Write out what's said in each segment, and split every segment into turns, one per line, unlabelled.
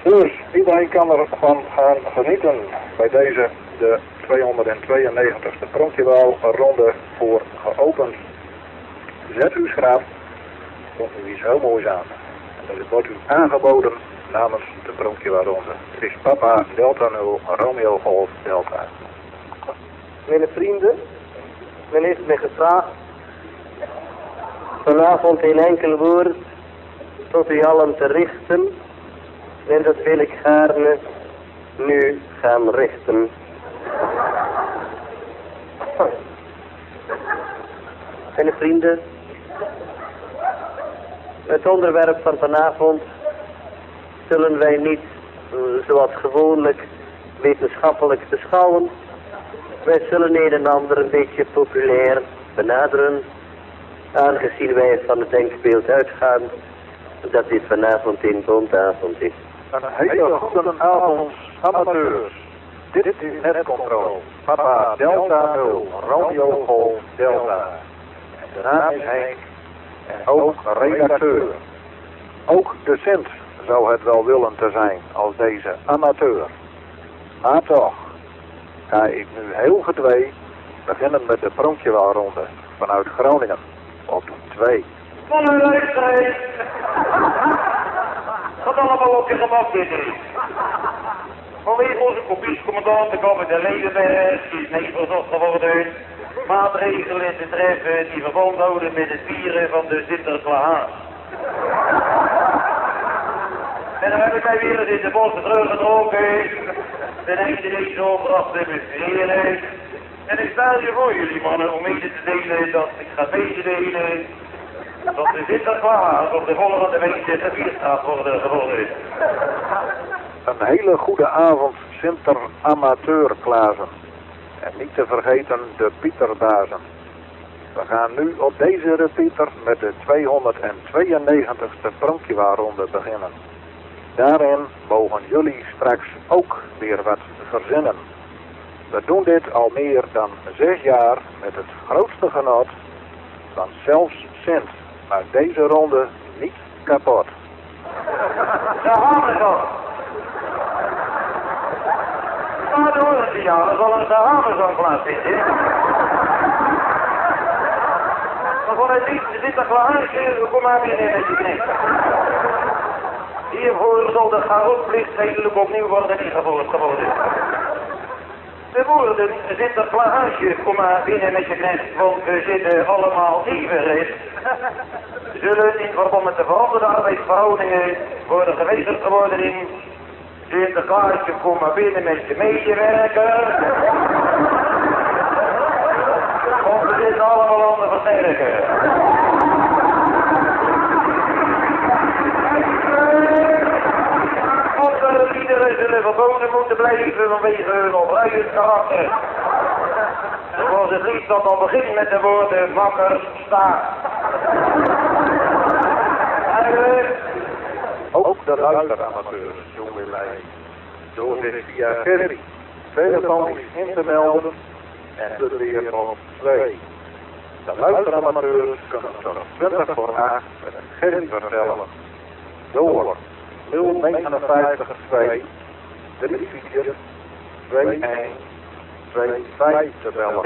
Dus iedereen kan ervan gaan genieten bij deze de 292e pronkjewaalronde voor geopend. Zet uw schraap, komt nu iets heel moois aan. En dat wordt u aangeboden namens de pronkjewaalronde. Het is Papa Delta 0 Romeo Golf Delta.
Mijn vrienden, men heeft mij gevraagd vanavond in enkel woord tot u allen te richten en dat wil ik gaarne nu gaan richten. Mijn vrienden, het onderwerp van vanavond zullen wij niet zoals gewoonlijk wetenschappelijk beschouwen. Wij zullen een en ander een beetje populair benaderen, aangezien wij van het denkbeeld uitgaan dat dit vanavond een bondavond is.
Een hele goede avond, amateurs. Dit is Netcontrole. Papa Delta 0, Romeo Golf Delta. En de naam is Henk. En ook redacteur. Ook docent zou het wel willen te zijn als deze amateur. Maar toch ga ik nu heel gedwee beginnen met de pronkjewaalronde vanuit Groningen op 2.
Van uw leeftijd. Gaat allemaal op je gemak zitten. Vanwege onze kopiescommandant, de kapitein Ledenberg, is niet verzocht geworden maatregelen te treffen die verband houden met het vieren van de Sinterklaas. En dan heb ik mij weer eens in de bossen teruggetrokken, ten einde deze opdracht te bestreden. En ik stel je voor jullie mannen om mede te delen dat ik ga mededelen dat de Sinterklaas op de volgende week gevierd gaat worden geworden.
Een hele goede avond, Sinter-amateurklazen. En niet te vergeten de Pieterbazen. We gaan nu op deze repeater met de 292e pronkjewaalronde beginnen. Daarin mogen jullie straks ook weer wat verzinnen. We doen dit al meer dan 6 jaar met het grootste genot, want zelfs Sint maakt deze ronde niet kapot.
Daar gaan we zo. Maar de horen ja, zal een Hamerzo'n plaatsvinden. Maar vanuit niet, er zit een glaasje, kom maar weer in met je knecht. Hiervoor zal de garotplicht tijdelijk opnieuw worden ingevoerd geworden. De woorden Sinterklaasje, kom maar binnen met je knecht, want we zitten allemaal even zullen in verband met de veranderde arbeidsverhoudingen worden geweigerd geworden in Sinterklaasje, kom maar binnen met je medewerker. Want we zitten allemaal aan de versterken. Andere liederen zullen verboden moeten blijven vanwege hun opruiend karakter. Zoals het lied dat al begint met de woorden wakker sta.
Ook de luisteramateurs doen we mee. Door zich via Gerry telefonisch in te melden en dus weer op 2. De luisteramateurs kunnen tot 20 voor 8 met een Gerry vertellen. Door 059 2 34 21 25 te bellen.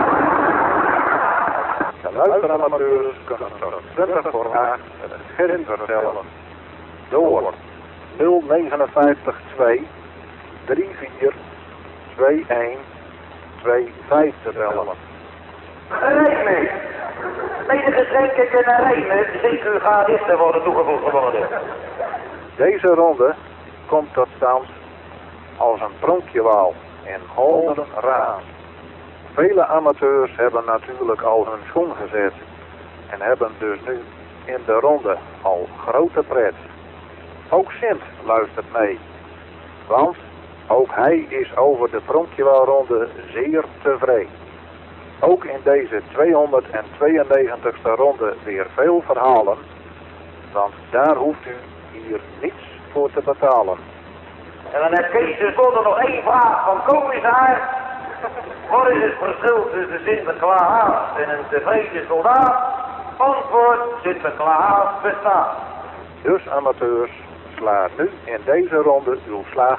De luisteramateurs kunnen tot 20 voor 8 met een Gerry vertellen. Door 059 2 34 21 25 te bellen.
Rijmen. Mede geschenken kunnen rijmen, zeker garisten worden toegevoegd geworden.
Deze ronde komt tot stand als een pronkjewaal in golden raas. Vele amateurs hebben natuurlijk al hun schoen gezet en hebben dus nu in de ronde al grote pret. Ook Sint luistert mee, want ook hij is over de pronkjewaalronde zeer tevreden. Ook in deze 292e ronde weer veel verhalen, want daar hoeft u hier niets voor te betalen.
En dan heeft Kees tenslotte nog één vraag van commissaris. Wat is het verschil tussen Sinterklaas en een tevreden soldaat? Antwoord, Sinterklaas bestaat.
Dus amateurs, sla nu in deze ronde uw slag.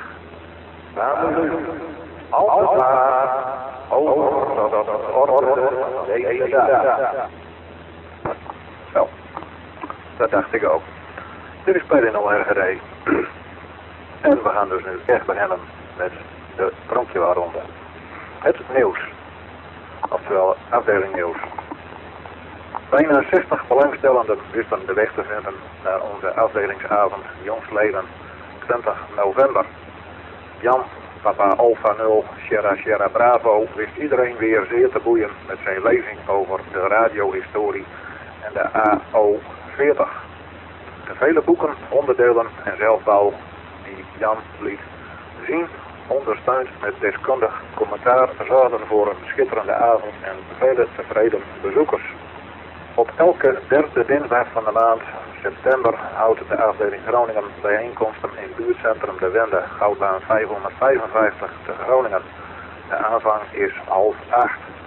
Altijd maar over de orde deze dag. Zo, dat dacht ik ook. Dit is bij de NLRGD. En we gaan dus nu echt beginnen met de pronkjewaarronde. Het nieuws. Oftewel afdeling nieuws. Bijna 60 belangstellenden wisten de weg te vinden naar onze afdelingsavond jongstleden 20 november. Jan, Papa Alpha 0, Sierra Bravo wist iedereen weer zeer te boeien met zijn lezing over de radiohistorie en de AO40. De vele boeken, onderdelen en zelfbouw die Jan liet zien, ondersteund met deskundig commentaar, zorgden voor een schitterende avond en vele tevreden bezoekers. Op elke derde dinsdag van de maand september houdt de afdeling Groningen bijeenkomsten in buurtcentrum De Wende, Goudbaan 555 te Groningen. De aanvang is 7:30.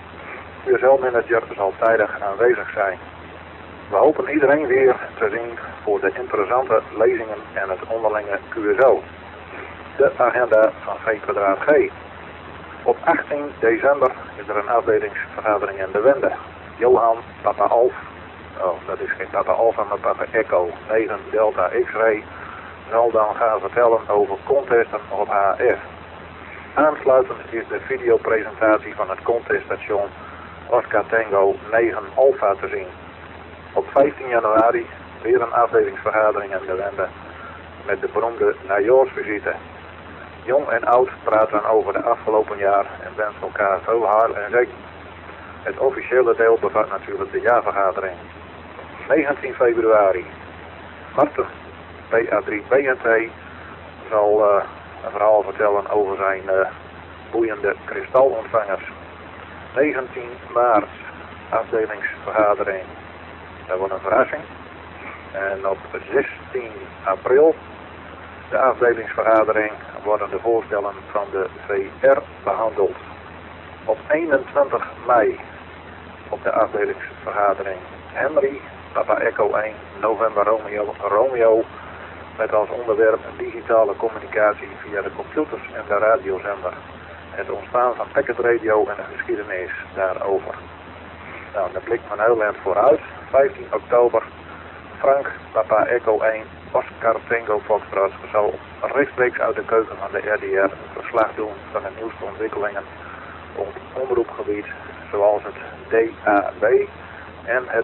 Uw celmanager zal tijdig aanwezig zijn. We hopen iedereen weer te zien voor de interessante lezingen en het onderlinge QSO. De agenda van V²G. Op 18 december is er een afdelingsvergadering in De Wende. Johan, Papa Alf, dat is geen Papa Alpha, maar Papa Echo, 9 Delta X-ray, zal dan gaan vertellen over contesten op HF. Aansluitend is de videopresentatie van het conteststation Oscar Tango 9 Alpha te zien. Op 15 januari weer een afdelingsvergadering in De Wende met de beroemde najaarsvisite. Jong en oud praten over de afgelopen jaar en wensen elkaar veel haar en zegen. Het officiële deel bevat natuurlijk de jaarvergadering. 19 februari. Marten, PA3 BNT, zal een verhaal vertellen over zijn boeiende kristalontvangers. 19 maart, afdelingsvergadering. Dat wordt een verrassing. En op 16 april, de afdelingsvergadering, worden de voorstellen van de VR behandeld. Op 21 mei, op de afdelingsvergadering, Henry, Papa Echo 1, November Romeo, met als onderwerp digitale communicatie via de computers en de radiozender. Het ontstaan van packet radio en de geschiedenis daarover. Nou, dan blikt men heel erg vooruit. 15 oktober, Frank, Papa Echo 1, Oscar Tango Foxtrot zal rechtstreeks uit de keuken van de RDR een verslag doen van de nieuwste ontwikkelingen op omroepgebied, zoals het DAB en het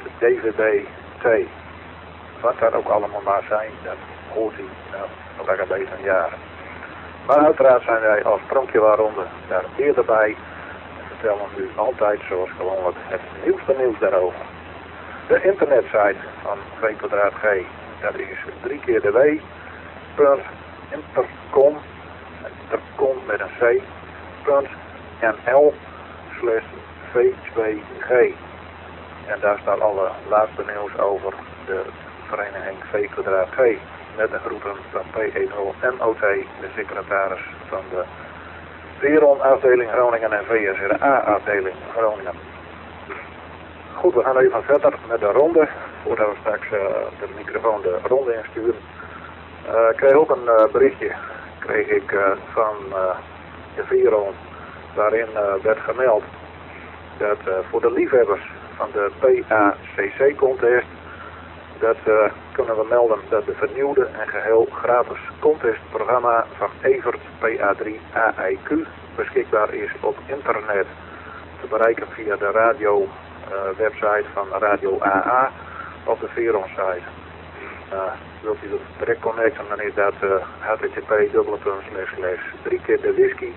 DVB-T. Wat dat ook allemaal maar zijn, dat hoort hij nog een beetje een jaar. Maar uiteraard zijn wij als pronkjewaarronde daar eerder bij en vertellen nu altijd zoals gewoonlijk het nieuwste nieuws daarover. De internetsite van V²G, dat is 3 keer de w.intercom, intercom met een c.nl/V2G. En daar staat alle laatste nieuws over de vereniging V²G. Met de groeten van P1NOT, de secretaris van de Veron-afdeling Groningen en VSRA-afdeling Groningen. Goed, we gaan even verder met de ronde, voordat we straks de microfoon de ronde insturen. Ik kreeg ook een berichtje van de Veron, waarin werd gemeld dat voor de liefhebbers van de PACC-contest, dat kunnen we melden dat de vernieuwde en geheel gratis contestprogramma van Evert PA3 AIQ beschikbaar is op internet. Te bereiken via de radio website van Radio AA of de Veron site. Wilt u dat direct connecten, dan is dat http://3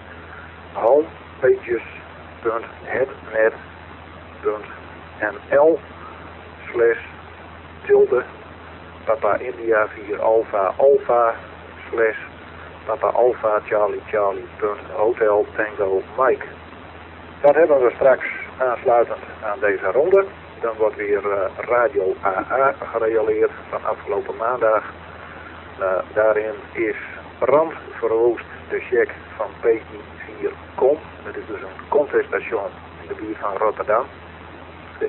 homepages.net.nl/tilde Papa India 4 Alpha Alpha Papa Alpha Charlie Charlie Hotel Tango Mike. Dat hebben we straks aansluitend aan deze ronde. Dan wordt weer Radio AA gereleerd van afgelopen maandag. Daarin is brandverwoest de check van PI4Com. Dat is dus een conteststation in de buurt van Rotterdam. De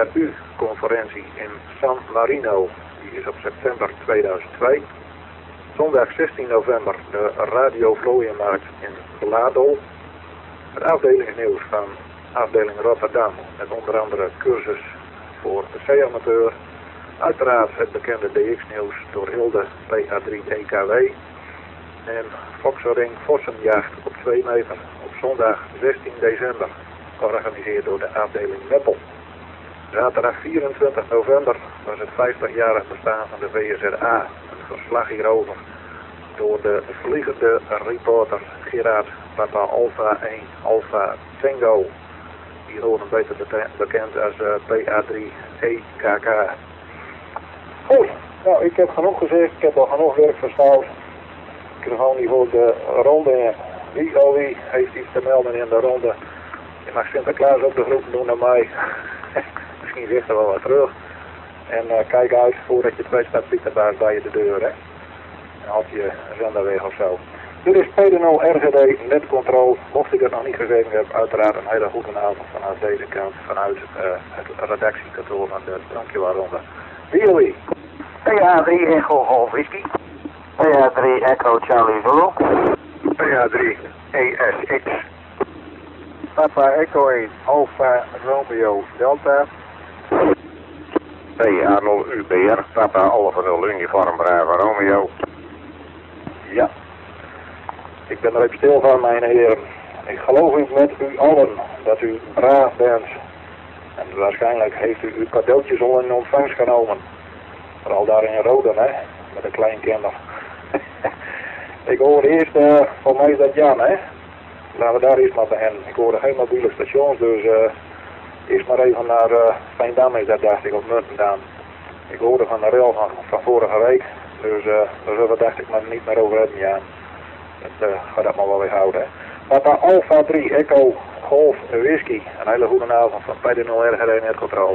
IARU-conferentie in San Marino, die is op september 2002. Zondag 16 november de Radio Vlooienmarkt in Blado. Het afdelingsnieuws van afdeling Rotterdam met onder andere cursus voor de C-amateur. Uiteraard het bekende DX-nieuws door Hilde PA3EKW. En Foxering Vossenjacht op 2 meter op zondag 16 december. Georganiseerd door de afdeling Meppel. Zaterdag 24 november was het 50-jarig bestaan van de VSRA. Een verslag hierover door de vliegende reporter Gerard Papa Alpha 1 Alpha Tango. Die horen beter bekend als PA3EKK. Goed, nou ik heb genoeg gezegd, ik heb al genoeg werk verstout. Ik heb gewoon niet voor de ronde. Wie heeft iets te melden in de ronde? Je mag Sinterklaas op de groep doen naar mij. Misschien zegt er wel wat terug. En kijk uit voordat je 2 staat Pieterbaas bij je de deur, hè. En had je een zender weg of zo. Dit is P0 RGD Netcontrol. Mocht ik het nog niet gegeven heb, uiteraard een hele goede avond vanaf deze kant. Vanuit het redactiekantoor van de Drankjewaarronde. Wie?
PA3 Echo Golf Whisky. PA3 Echo Charlie Zulu.
PA3 ESX.
Papa Echo 1 Alpha Romeo Delta.
PA0 UBR, Papa Alpha 0 Uniform Bravo Romeo. Ja, ik ben er even stil van, mijn heren. Ik geloof niet met u allen dat u braaf bent. En waarschijnlijk heeft u uw cadeautjes al in ontvangst genomen. Vooral daar in Roden, hè, met een klein kinder. Ik hoor eerst, voor mij is dat Jan, hè. Laten we daar eerst maar beginnen. Ik hoorde geen mobiele stations, dus eerst maar even naar Veendam is dat, dacht ik, of Muntendam. Ik hoorde van de rail van vorige week, dus daar zullen we, dacht ik, maar niet meer over hebben, ja. Dat gaat dat maar wel weer houden, hè. Papa Alpha 3 Echo Golf Whisky. Een hele goede avond van P0 RGD Netcontrol.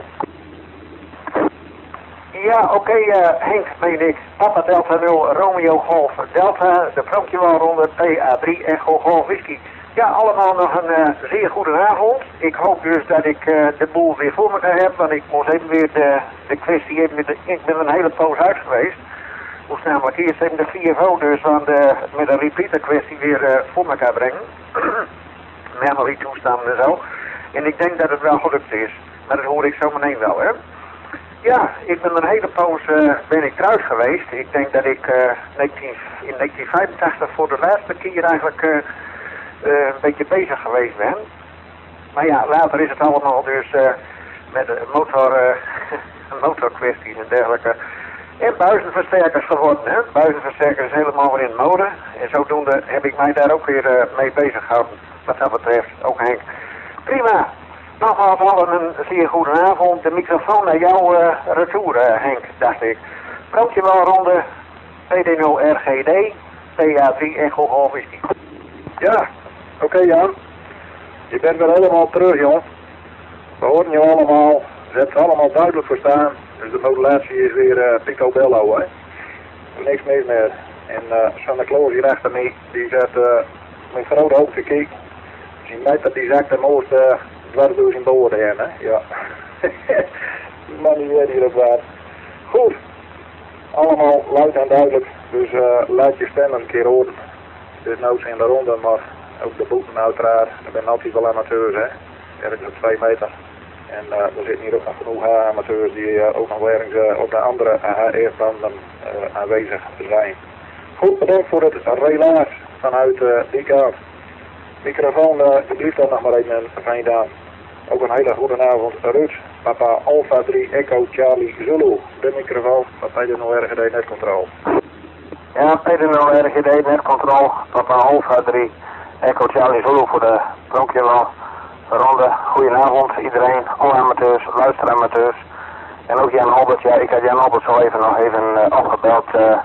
Ja, oké, Henk, meen ik. Papa Delta 0 Romeo Golf Delta, de Prankjewaalronde PA3 Echo Golf Whisky. Ja, allemaal nog een zeer goede avond. Ik hoop dus dat ik de boel weer voor elkaar heb, want ik moest even weer de kwestie even ik ben een hele poos uit geweest. Ik moest namelijk eerst even de VFO dus met een repeater kwestie weer voor elkaar brengen. Memory toestanden en zo. En ik denk dat het wel gelukt is. Maar dat hoor ik zo meteen wel, hè. Ja, ik ben een hele poos ben ik thuis geweest. Ik denk dat ik in 1985 voor de laatste keer eigenlijk een beetje bezig geweest ben. Maar ja, later is het allemaal dus met motorkwesties en dergelijke. En buizenversterkers geworden, hè. Buizenversterkers is helemaal weer in mode. En zodoende heb ik mij daar ook weer mee bezig gehouden. Wat dat betreft, ook Henk. Prima. Nogmaals allen een zeer goede avond. De microfoon naar jou retour, Henk, dacht ik. Prankjewaalronde, PD0 RGD, PA3 Echo Golf Whisky.
Ja, oké, Jan. Je bent weer helemaal terug, jongen. We horen je allemaal. Je hebt het allemaal duidelijk verstaan. Dus de modulatie is weer picobello, hè. Niks meer meer. En Santa Claus hier achter me, die zet met grote hoofd gekeken. Dus je weet dat die zak de mooiste dwars door zijn boorden heen, hè. Ja. Man, die weet hier ook waar. Goed. Allemaal luid en duidelijk. Dus laat je stem een keer horen. Dus nou in de ronde, maar ook de boeten uiteraard. Er zijn altijd wel amateurs, hè. Ergens op 2 meter. En er zitten hier ook nog genoeg amateurs die ook nog ergens op de andere HR-banden aanwezig zijn. Goed, bedankt voor het relaas vanuit die kant. Microfoon, je blijft dan nog maar even een fijne dag. Ook een hele goede avond, Ruud. Papa Alpha 3 Echo Charlie Zulu. De microfoon van P0 RGD Netcontrol.
Ja, P0 RGD Netcontrol. Papa Alpha 3 Echo Charlie Zulu voor de Prankjewaalronde. Goedenavond iedereen, alle amateurs, luisteramateurs. En ook Jan Albert. Ja, ik had Jan Albert zo even nog even opgebeld.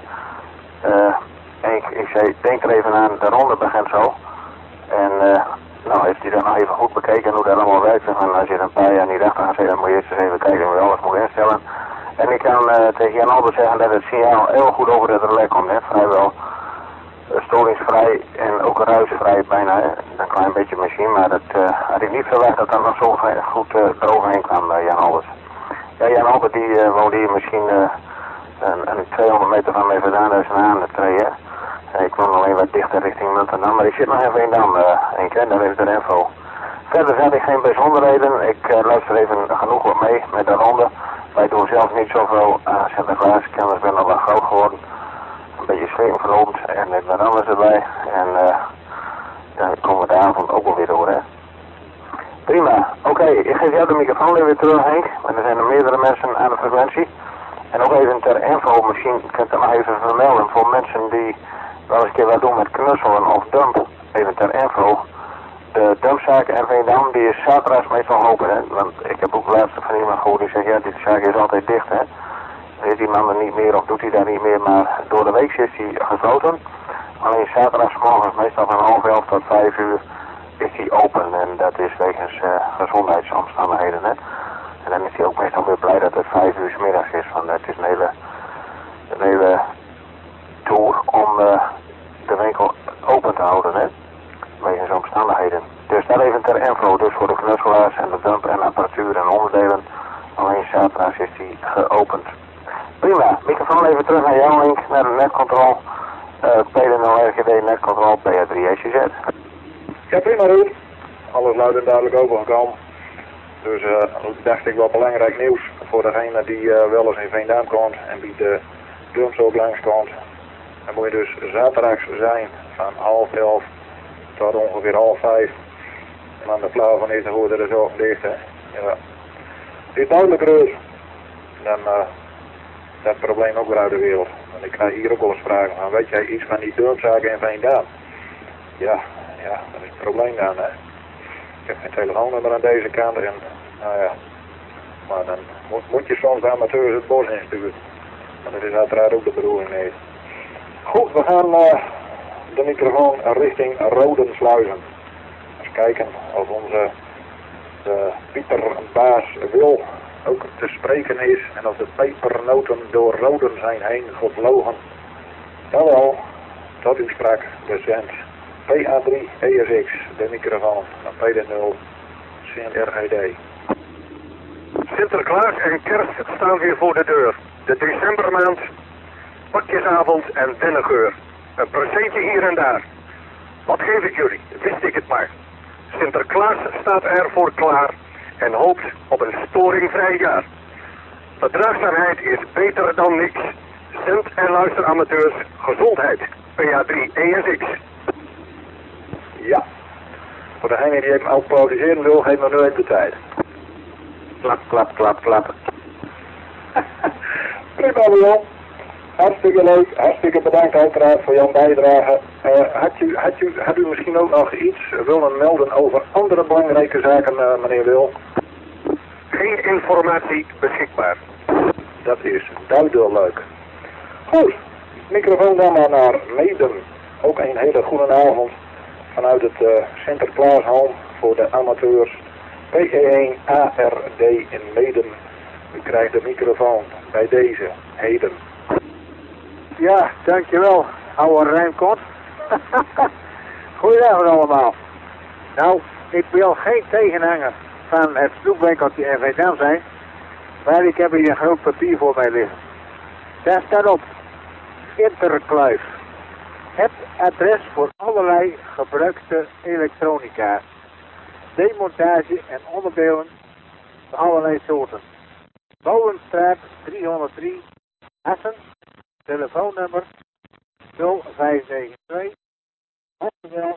Ik zei, denk er even aan, de ronde begint zo. En nou heeft hij dat nog even goed bekeken hoe dat allemaal werkt. En als je er een paar jaar niet achter gaat zitten, dan moet je eerst eens even kijken hoe je alles moet instellen. En ik kan tegen Jan Albert zeggen dat het signaal heel goed over het relais komt. Hè. Vrijwel storingsvrij en ook ruisvrij bijna. Hè. Een klein beetje machine, maar dat had ik niet verwacht dat dat nog zo goed eroverheen kwam, Jan Albert. Ja, Jan Albert die woont hier misschien
En 200 meter van mij vandaan is een aan het treden. Ik woon alleen wat dichter richting Muntendam, maar ik zit nog even in Dam, Henk, hè, daar is de info. Verder heb ik geen bijzonderheden. Ik luister even genoeg wat mee met de ronde. Wij doen zelf niet zoveel aan Sinterklaas. Kenners ben al wat groot geworden. Een beetje schreeuwen verroomd en ik ben alles erbij. En dan komen we de avond ook wel weer door, hè. Prima. Oké, ik geef jou de microfoon weer terug, Henk. Maar er zijn er meerdere mensen aan de frequentie. En ook even ter info, misschien kunt u nog even vermelden voor mensen die wel eens een keer wat doen met knusselen of dump. Even ter info. De dumpzaak in Veendam, die is zaterdags meestal open, hè. Want ik heb ook laatst van iemand gehoord die zegt, ja, die zaak is altijd dicht, hè. Is die man er niet meer of doet hij daar niet meer, maar door de week is hij gesloten. Alleen zaterdagsmorgens, meestal van 11:30 tot 5 uur, is hij open. En dat is wegens gezondheidsomstandigheden, hè. En dan is hij ook meestal weer blij dat het 5 uur 's middags is, want het is een hele tour om de winkel open te houden, hè. Wegens omstandigheden. Dus dat even ter info, dus voor de knutselaars en de dump en apparatuur en onderdelen. Alleen zaterdags is die geopend. Prima, microfoon even terug naar jou, Link, naar de netcontrole. P0RGD netcontrole PA3SZ.
Ja, prima, Ruud. Alles luid en duidelijk overgekomen. Dus dacht ik wel belangrijk nieuws voor degene die wel eens in Veendam komt en die de dumps ook langs komt. Dan moet je dus zaterdags zijn van 11:30 tot ongeveer 4:30. En dan de flauw van eten hoorde er zo dicht, hè. Ja. Dit duidelijk, Ruud. Dan dat probleem ook weer uit de wereld. Want ik krijg hier ook wel eens vragen van, weet jij iets van die dumpzaken in Veendam? Ja, dat is het probleem dan, hè. Ik heb geen telefoonnummer aan deze kant en, nou ja. Maar dan moet je soms de amateurs het bos insturen. Maar dat is uiteraard ook de bedoeling niet. Goed, we gaan de microfoon richting Rodensluizen. Eens kijken of onze Pieterbaas Wil ook te spreken is en of de pepernoten door Roden zijn heen gevlogen. Jawel, tot u sprak de cent. PA3 ESX, de microfoon van PD0 CNRGD.
Sinterklaas en kerst staan weer voor de deur. De decembermaand, pakjesavond en dennengeur. Een presentje hier en daar. Wat geef ik jullie? Wist ik het maar. Sinterklaas staat ervoor klaar en hoopt op een storingvrij jaar. Verdraagzaamheid is beter dan niks. Zend- en luisteramateurs, gezondheid. PA3 ESX.
Ja, voor degene die even autoriseren wil, geef me nu even de tijd.
Klap, klap, klap, klap.
Prima, Wil. Hartstikke leuk, hartstikke bedankt uiteraard voor jouw bijdrage. Had u misschien ook nog iets willen melden over andere belangrijke zaken, meneer Wil?
Geen informatie beschikbaar.
Dat is duidelijk. Goed, microfoon dan maar naar Meeden. Ook een hele goede avond vanuit het Sinterklaas Home voor de amateurs. PE1 ARD in Meeden. U krijgt de microfoon bij deze heden.
Ja, dankjewel, oude Rijnkot. Goedenavond allemaal. Nou, ik wil geen tegenhanger van het snoepwinkeltje in Veendam zijn, maar ik heb hier een groot papier voor mij liggen. Daar staat op Interkluif. Het adres voor allerlei gebruikte elektronica. Demontage en onderdelen van allerlei soorten. Bovenstraat 303, Assen. Telefoonnummer 0592. Oftewel,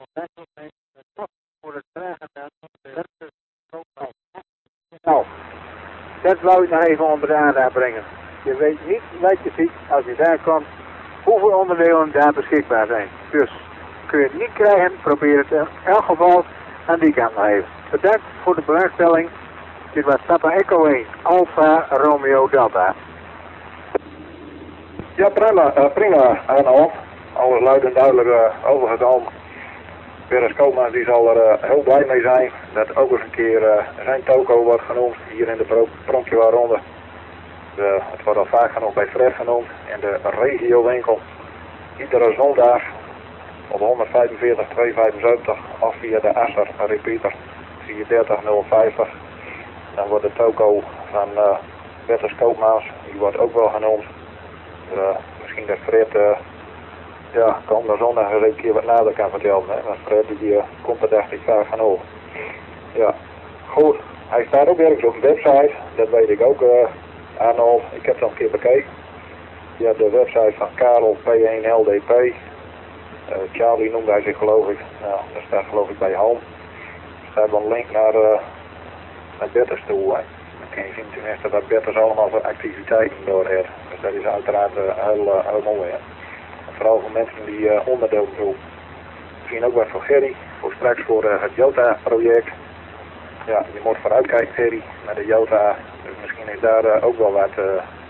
voor het vragen naar de Nou, dat wou ik nog even onder de aandacht brengen. Je weet niet wat je ziet als je daar komt, hoeveel onderdelen daar beschikbaar zijn. Dus kun je het niet krijgen, probeer het in elk geval aan die kant nog even. Bedankt voor de belangstelling. Dit was Papa Echo 1, Alpha Romeo Delta.
Ja, prima, Arnold. Alles luid en duidelijk overgekomen. Peres Koopmans die zal er heel blij mee zijn dat ook eens een keer zijn toko wordt genoemd hier in de Pronkjewaarronde. Het wordt al vaak genoemd bij Fred genoemd in de regiowinkel. Iedere zondag op 145 275 of via de Asser repeater 43050. Dan wordt de toko van Peres Koopmans, die wordt ook wel genoemd. Misschien dat Fred komende zondag eens een keer wat nader kan vertellen. Hè? Want Fred die komt er dacht ik vaak van over. Ja, goed. Hij staat ook ergens op de website. Dat weet ik ook, Arnold. Ik heb het al een keer bekeken. Ja, de website van Karel P1LDP. Charlie noemde hij zich geloof ik. Nou, daar staat geloof ik bij Home. Er staat wel een link naar Bertus toe. Hè. Dan kun je zien tenminste wat Bertus allemaal voor activiteiten door heeft. Dus dat is uiteraard heel mooi. Hè. Vooral voor mensen die onderdeel doen. Misschien ook wat voor Gerry. Voor straks voor het Jota-project. Ja, je moet vooruitkijken Gerry met de Jota. Dus misschien is daar ook wel wat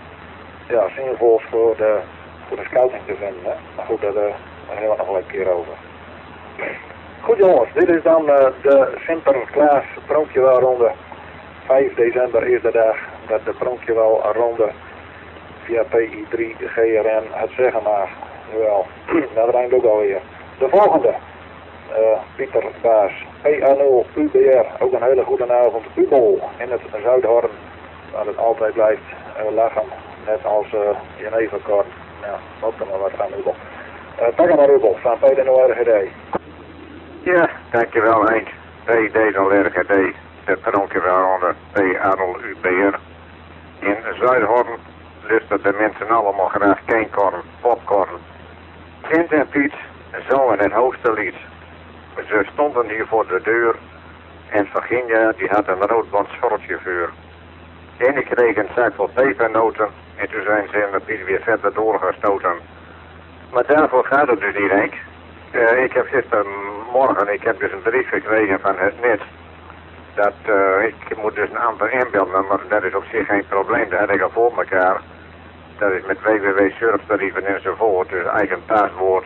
zinvols voor de scouting te vinden. Hè. Maar goed, daar hebben we nog wel een keer over. Goed jongens, dit is dan de Sinterklaas Pronkjewelronde. 5 december is de dag dat de Pronkjewelronde via PI3 GRN het zeggen mag. Jawel, dat rijmt ook alweer. De volgende, Pieter Baas, PA0 UBR, ook een hele goede avond. Ubol in het Zuidhorn, waar het altijd blijft lachen, net als Jeneverkort. Nou, ook er maar wat van Ubol. Pak maar Ubol, van PD0 RGD.
Ja, dankjewel Henk. PD0RGD, de Pronkjewelronde PA0 UBR. In Zuidhorn lusten de mensen allemaal graag keenkorn, popcorn. Kent en Piet zongen het hoogste lied. Ze stonden hier voor de deur en Virginia die had een roodband schorreltje vuur. En ik kreeg een zak vol pepernoten en toen zijn ze met Piet weer verder doorgestoten. Maar daarvoor gaat het dus niet, Henk. Ik heb gistermorgen dus een brief gekregen van het net. Dat ik moet dus een aantal inbeelden, maar dat is op zich geen probleem. Dat heb ik al voor elkaar. Dat is met www.surftarieven enzovoort. Dus eigen paswoord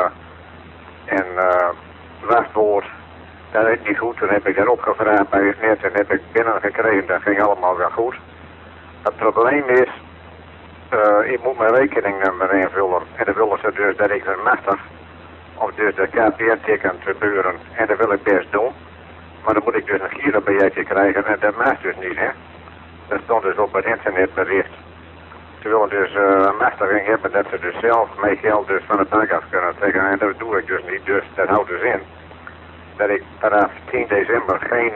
en wachtwoord. Dat is niet goed. Toen heb ik daarop gevraagd bij het net en heb ik binnengekregen. Dat ging allemaal wel goed. Het probleem is, ik moet mijn rekeningnummer invullen. En dan willen ze dus dat ik het machtig. Of dus de KPN-tikken gebeuren. En dat wil ik best doen. Maar dan moet ik dus een girobiljettje krijgen en dat mag dus niet, hè. Dat stond dus op het internetbericht. Ze willen dus een machtiging hebben dat ze dus zelf mee geld dus van de bank af kunnen trekken. En dat doe ik dus niet, dus dat houdt dus in dat ik vanaf 10 december geen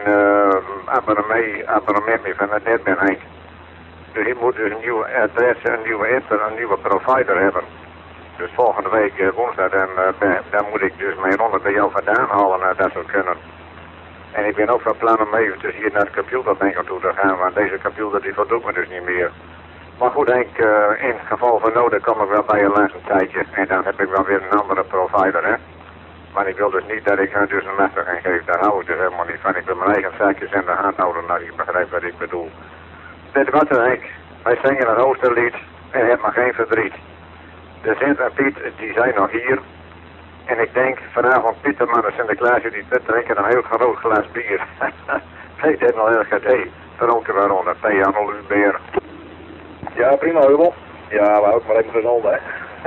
abonnement meer van het net ben, Henk. Dus ik moet dus een nieuwe adres, een nieuwe provider hebben. Dus volgende week woensdag, dan moet ik dus mijn ronde bij jou vandaan halen, dat zou kunnen. En ik ben ook van plan om even dus hier naar de computerwinkel toe te gaan, want deze computer die voldoet me dus niet meer. Maar goed, Henk, in geval van nodig kom ik wel bij je langs een tijdje en dan heb ik wel weer een andere provider, hè. Maar ik wil dus niet dat ik hun dus een machtiging geef, daar hou ik dus helemaal niet van. Ik wil mijn eigen zaakjes in de hand houden, nou je begrijpt wat ik bedoel. Dit wat dan, Henk, wij zingen een Oosterlied en heb maar geen verdriet. De Sint en Piet, die zijn nog hier. En ik denk vanavond Pieterman en Sinterklaasje die drinken een heel groot glas bier. PD0RGD, Pronkjewelronde, PA0 UBR.
Ja, prima Ubel. Ja, maar ook maar even gezond, hè.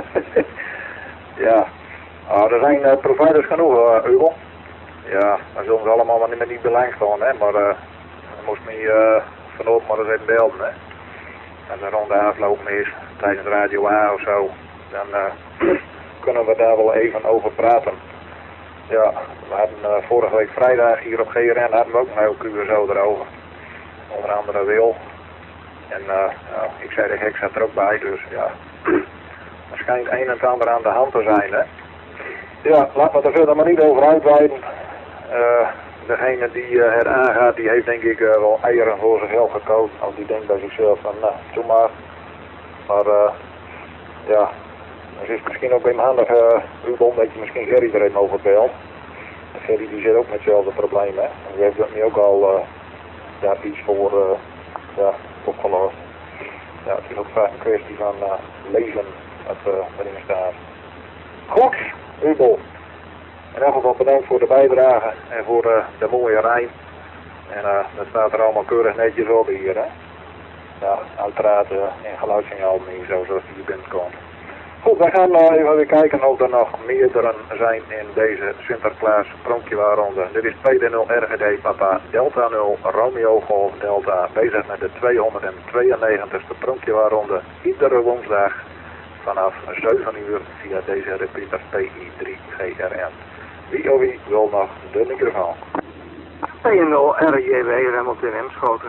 Ja. Er zijn providers genoeg, Ubel. Ja, dan zullen ze allemaal maar niet belang staan, hè. Maar dan moest me vanochtend maar eens even belden, hè. Als er rond de afloop is, tijdens Radio A of zo, dan kunnen we daar wel even over praten. Ja, we hadden vorige week vrijdag hier op GRN hadden we ook een heel QSO erover. Onder andere Wil. En ik zei de gek zat er ook bij, dus ja. Er schijnt een en het ander aan de hand te zijn, hè. Ja, laten we er verder maar niet over uitweiden. Degene die het aangaat, die heeft denk ik wel eieren voor zijn geld gekookt. Of die denkt bij zichzelf van, nou, doe maar. Maar ja, het is misschien ook bij maandag Ubel dat je misschien Gerry er even over belt. Gerry die zit ook met hetzelfde probleem, hè. En die heeft nu ook al daar iets voor opgelost. Ja, het is ook vaak een kwestie van lezen wat erin staat. Goed, Ubel. In ieder geval bedankt voor de bijdrage en voor de mooie rij. En dat staat er allemaal keurig netjes op hier, hè. Ja, uiteraard in geluidssignaal niet zo zoals die binnenkomt. Goed, wij gaan even weer kijken of er nog meerdere zijn in deze Sinterklaas Pronkjewelronde. Dit is PD0RGD Papa Delta 0 Romeo Golf Delta bezig met de 292e Pronkjewelronde. Iedere woensdag vanaf 7 uur via deze repeater PI3GRN. Wie of wie wil nog de microfoon?
PNO RJW Remmelt in Hemschoten.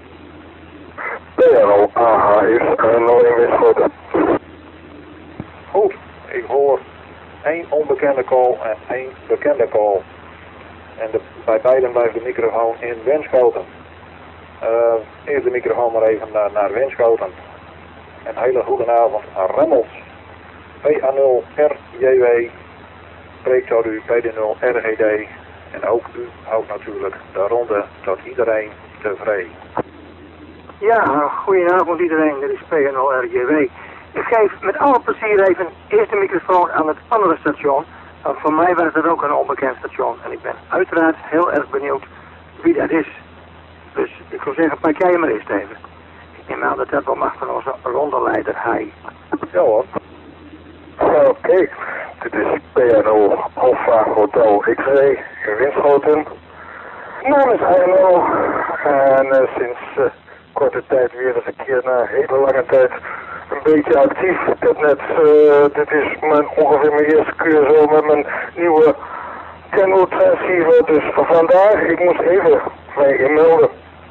PNO AHS nog in Winschoten.
Goed, ik hoor 1 onbekende call en 1 bekende call. En bij beiden blijft de microfoon in Winschoten. Eerst de microfoon maar even naar Winschoten. Een hele goede avond, Remmels. PA0RJW spreekt tot u PD0RGD. En ook u houdt natuurlijk de ronde tot iedereen tevreden.
Ja, goedenavond iedereen, dit is PNO-RJW. Ik geef met alle plezier even eerst de microfoon aan het andere station. Want voor mij was dat ook een onbekend station. En ik ben uiteraard heel erg benieuwd wie dat is. Dus ik wil zeggen, pak jij maar eerst even. Ik neem aan dat dat wel mag van onze rondeleider, hij.
Ja hoor.
Oké, dit is PNO Alpha Hotel X-Ray in Winschoten. Naam is INO en sinds korte tijd weer eens een keer na hele lange tijd een beetje actief. Dit is ongeveer mijn eerste keer zo met mijn nieuwe Kenwood transceiver, dus vandaar, ik moest even mij inmelden.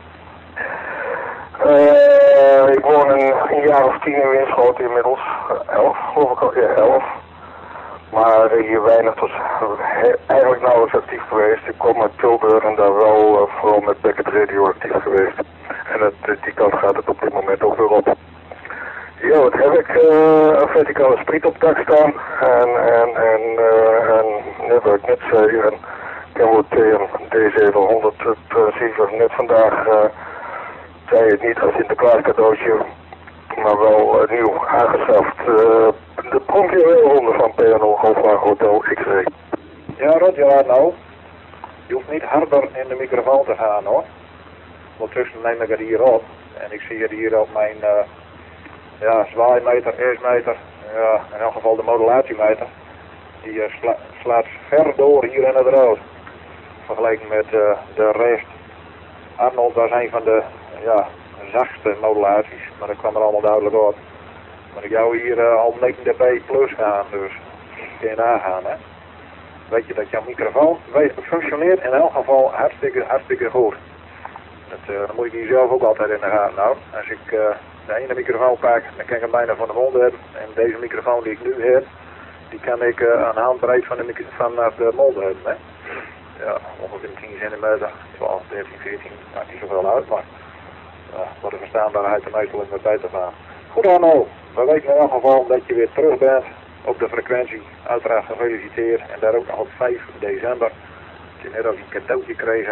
Ik woon een jaar of 10 in Winschoten inmiddels, 11 geloof ik al, ja 11. Maar hier weinig tot eigenlijk nauwelijks actief geweest. Ik kom uit Tilburg en daar wel vooral met Beckett Radio actief geweest. En die kant gaat het op dit moment ook weer op. Ja, wat heb ik? Een verticale spriet op het dak staan. En net wat ik net zei, een Kenwood D700 transceiver. Net vandaag zei het niet als Sinterklaas cadeautje, maar wel nieuw aangeschaft. De pronkje van PNO Alpha Hotel X-Ray.
Ja, Roger, nou. Je hoeft niet harder in de microfoon te gaan hoor. Ondertussen neem ik het hier op. En ik zie het hier op mijn zwaaimeter, eerstmeter. Ja, in elk geval de modulatiemeter. Die slaat ver door hier in het rood. Vergeleken met de rest. Arnold was een van de zachtste modulaties. Maar dat kwam er allemaal duidelijk op. Maar ik jou hier al 9 dB plus gaan, dus kun je nagaan, hè. Weet je dat jouw microfoon functioneert in elk geval hartstikke goed. Dat moet ik hier zelf ook altijd in de gaten houden. Als ik de ene microfoon pak, dan kan ik hem bijna van de mond hebben. En deze microfoon die ik nu heb, die kan ik aan de handbreed vanaf de mond hebben, hè. Ja, ongeveer 10 centimeter, 12, 13, 14, maakt niet zoveel uit, maar voor de verstaanbaarheid er meestal in de beter van. Goed Arno, we weten in elk geval dat je weer terug bent op de frequentie. Uiteraard gefeliciteerd en daar ook nog op 5 december. Dat je net als een cadeautje kreeg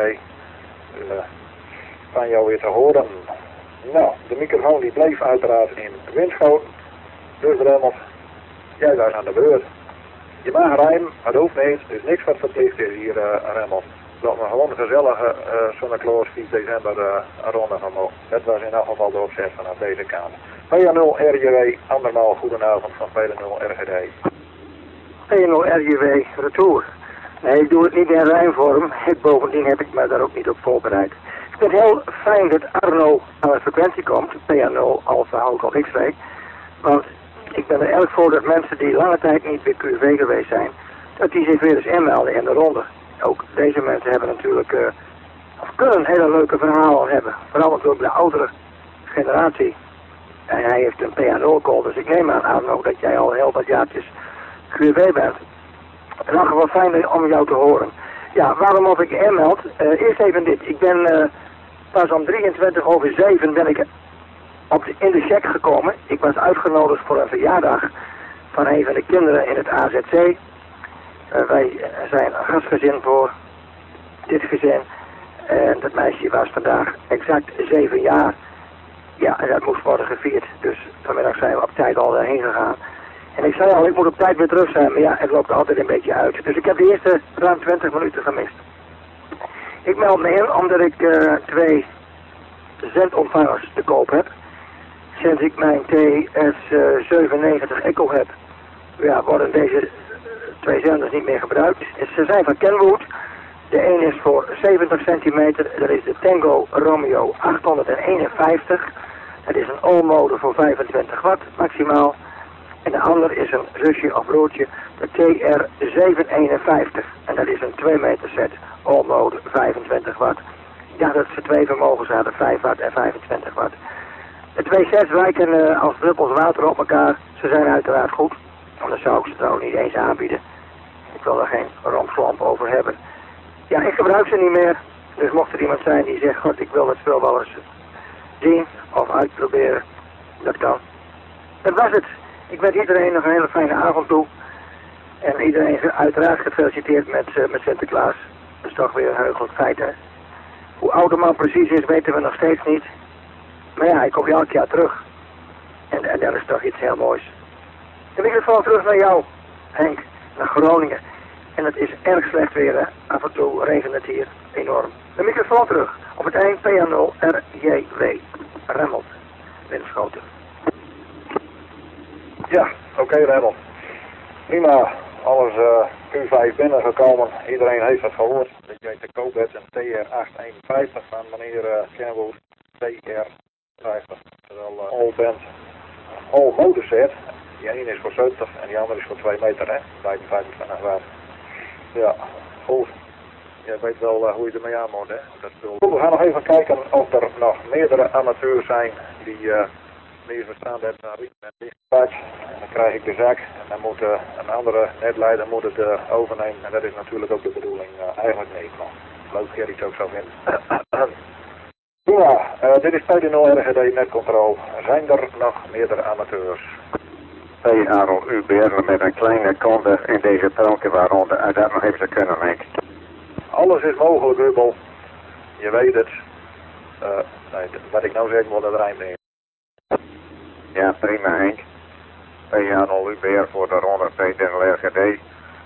van jou weer te horen. Nou, de microfoon die bleef uiteraard in Winschoten. Dus Remmels, jij was aan de beurt. Je mag rijden, maar dat hoeft niet. Er is niks wat verplicht is hier Remmels. Laat me gewoon een gezellige Santa Claus 4 december ronde van mogen. Dat was in elk geval de opzet vanaf deze kant. PA0RJW, andermaal goedenavond van PA0RGD.
PNO-RJW, retour. Nee, ik doe het niet in rijmvorm. Bovendien heb ik me daar ook niet op voorbereid. Ik vind het heel fijn dat Arno aan de frequentie komt, PA0 Alpha Hotel X-Ray. Want ik ben er erg voor dat mensen die lange tijd niet bij QV geweest zijn, dat die zich weer eens inmelden in de ronde. Ook deze mensen hebben natuurlijk, of kunnen hele leuke verhalen hebben. Vooral natuurlijk de oudere generatie. En hij heeft een PA0-call, dus ik neem aan Arno dat jij al heel wat jaartjes QV bent. In elk geval fijn om jou te horen. Ja, waarom of ik inmeld? Eerst even dit. Ik ben pas om 7:23 ben ik in de check gekomen. Ik was uitgenodigd voor een verjaardag van een van de kinderen in het AZC. Wij zijn een gastgezin voor dit gezin. En dat meisje was vandaag exact 7 jaar. Ja, en dat moest worden gevierd. Dus vanmiddag zijn we op tijd al heen gegaan. En ik zei al, ik moet op tijd weer terug zijn. Maar ja, het loopt altijd een beetje uit. Dus ik heb de eerste ruim 20 minuten gemist. Ik meld me in omdat ik 2 zendontvangers te koop heb. Sinds ik mijn TS97 Echo heb, ja, worden deze 2 zenders niet meer gebruikt. Ze zijn van Kenwood. De een is voor 70 centimeter. Dat is de Tango Romeo 851. Het is een all-mode voor 25 watt maximaal.
En de ander is een zusje of broertje, de TR751. En dat is een 2 meter set, all-mode 25 watt. Ik dacht dat ze 2 vermogens hadden, 5 watt en 25 watt. De 2 sets lijken als druppels water op elkaar. Ze zijn uiteraard goed, anders zou ik ze trouwens niet eens aanbieden. Ik wil er geen rompslomp over hebben. Ja, ik gebruik ze niet meer. Dus mocht er iemand zijn die zegt, god, ik wil het spul wel eens zien of uitproberen, dat kan. Dat was het. Ik wens iedereen nog een hele fijne avond toe. En iedereen uiteraard gefeliciteerd met Sinterklaas. Dat is toch weer een heugelijk feit, hè. Hoe oud de man precies is, weten we nog steeds niet. Maar ja, hij komt elk jaar terug. En dat is toch iets heel moois. De microfoon terug naar jou, Henk, naar Groningen. En het is erg slecht weer, hè. Af en toe regent het hier enorm. De microfoon terug. Op het eind PA0 RJW. Remmelt. Winschoten.
Ja, oké, Remmel. Prima. Alles Q5 binnengekomen. Iedereen heeft het gehoord. Dat jij te koop hebt een TR851 van meneer Kenwood. TR50. Terwijl all band, all motor set. Die ene is voor 70 en die andere is voor 2 meter, hè. 25 watt. Ja, goed. Jij weet wel hoe je ermee aan moet, hè. We gaan nog even kijken of er nog meerdere amateurs zijn die meer verstand hebben dan Riet en Dichtpatch. Dan krijg ik de zak en dan moet een andere netleider moet het overnemen. En dat is natuurlijk ook de bedoeling. Eigenlijk niet, maar leuk dat je het ook zo vindt. Ja, dit is PD0 RGD Netcontrol. Zijn er nog meerdere amateurs?
Hey Aaron, UBR met een kleine konde in deze pronkewaarronde. Uit dat nog even te kunnen, Henk.
Alles is mogelijk, Hubbel. Je weet het. Nee, wat ik nou zeg, moet het rijm nemen.
Ja, prima, Henk. PA0 UBR voor de ronde PD0 RGD.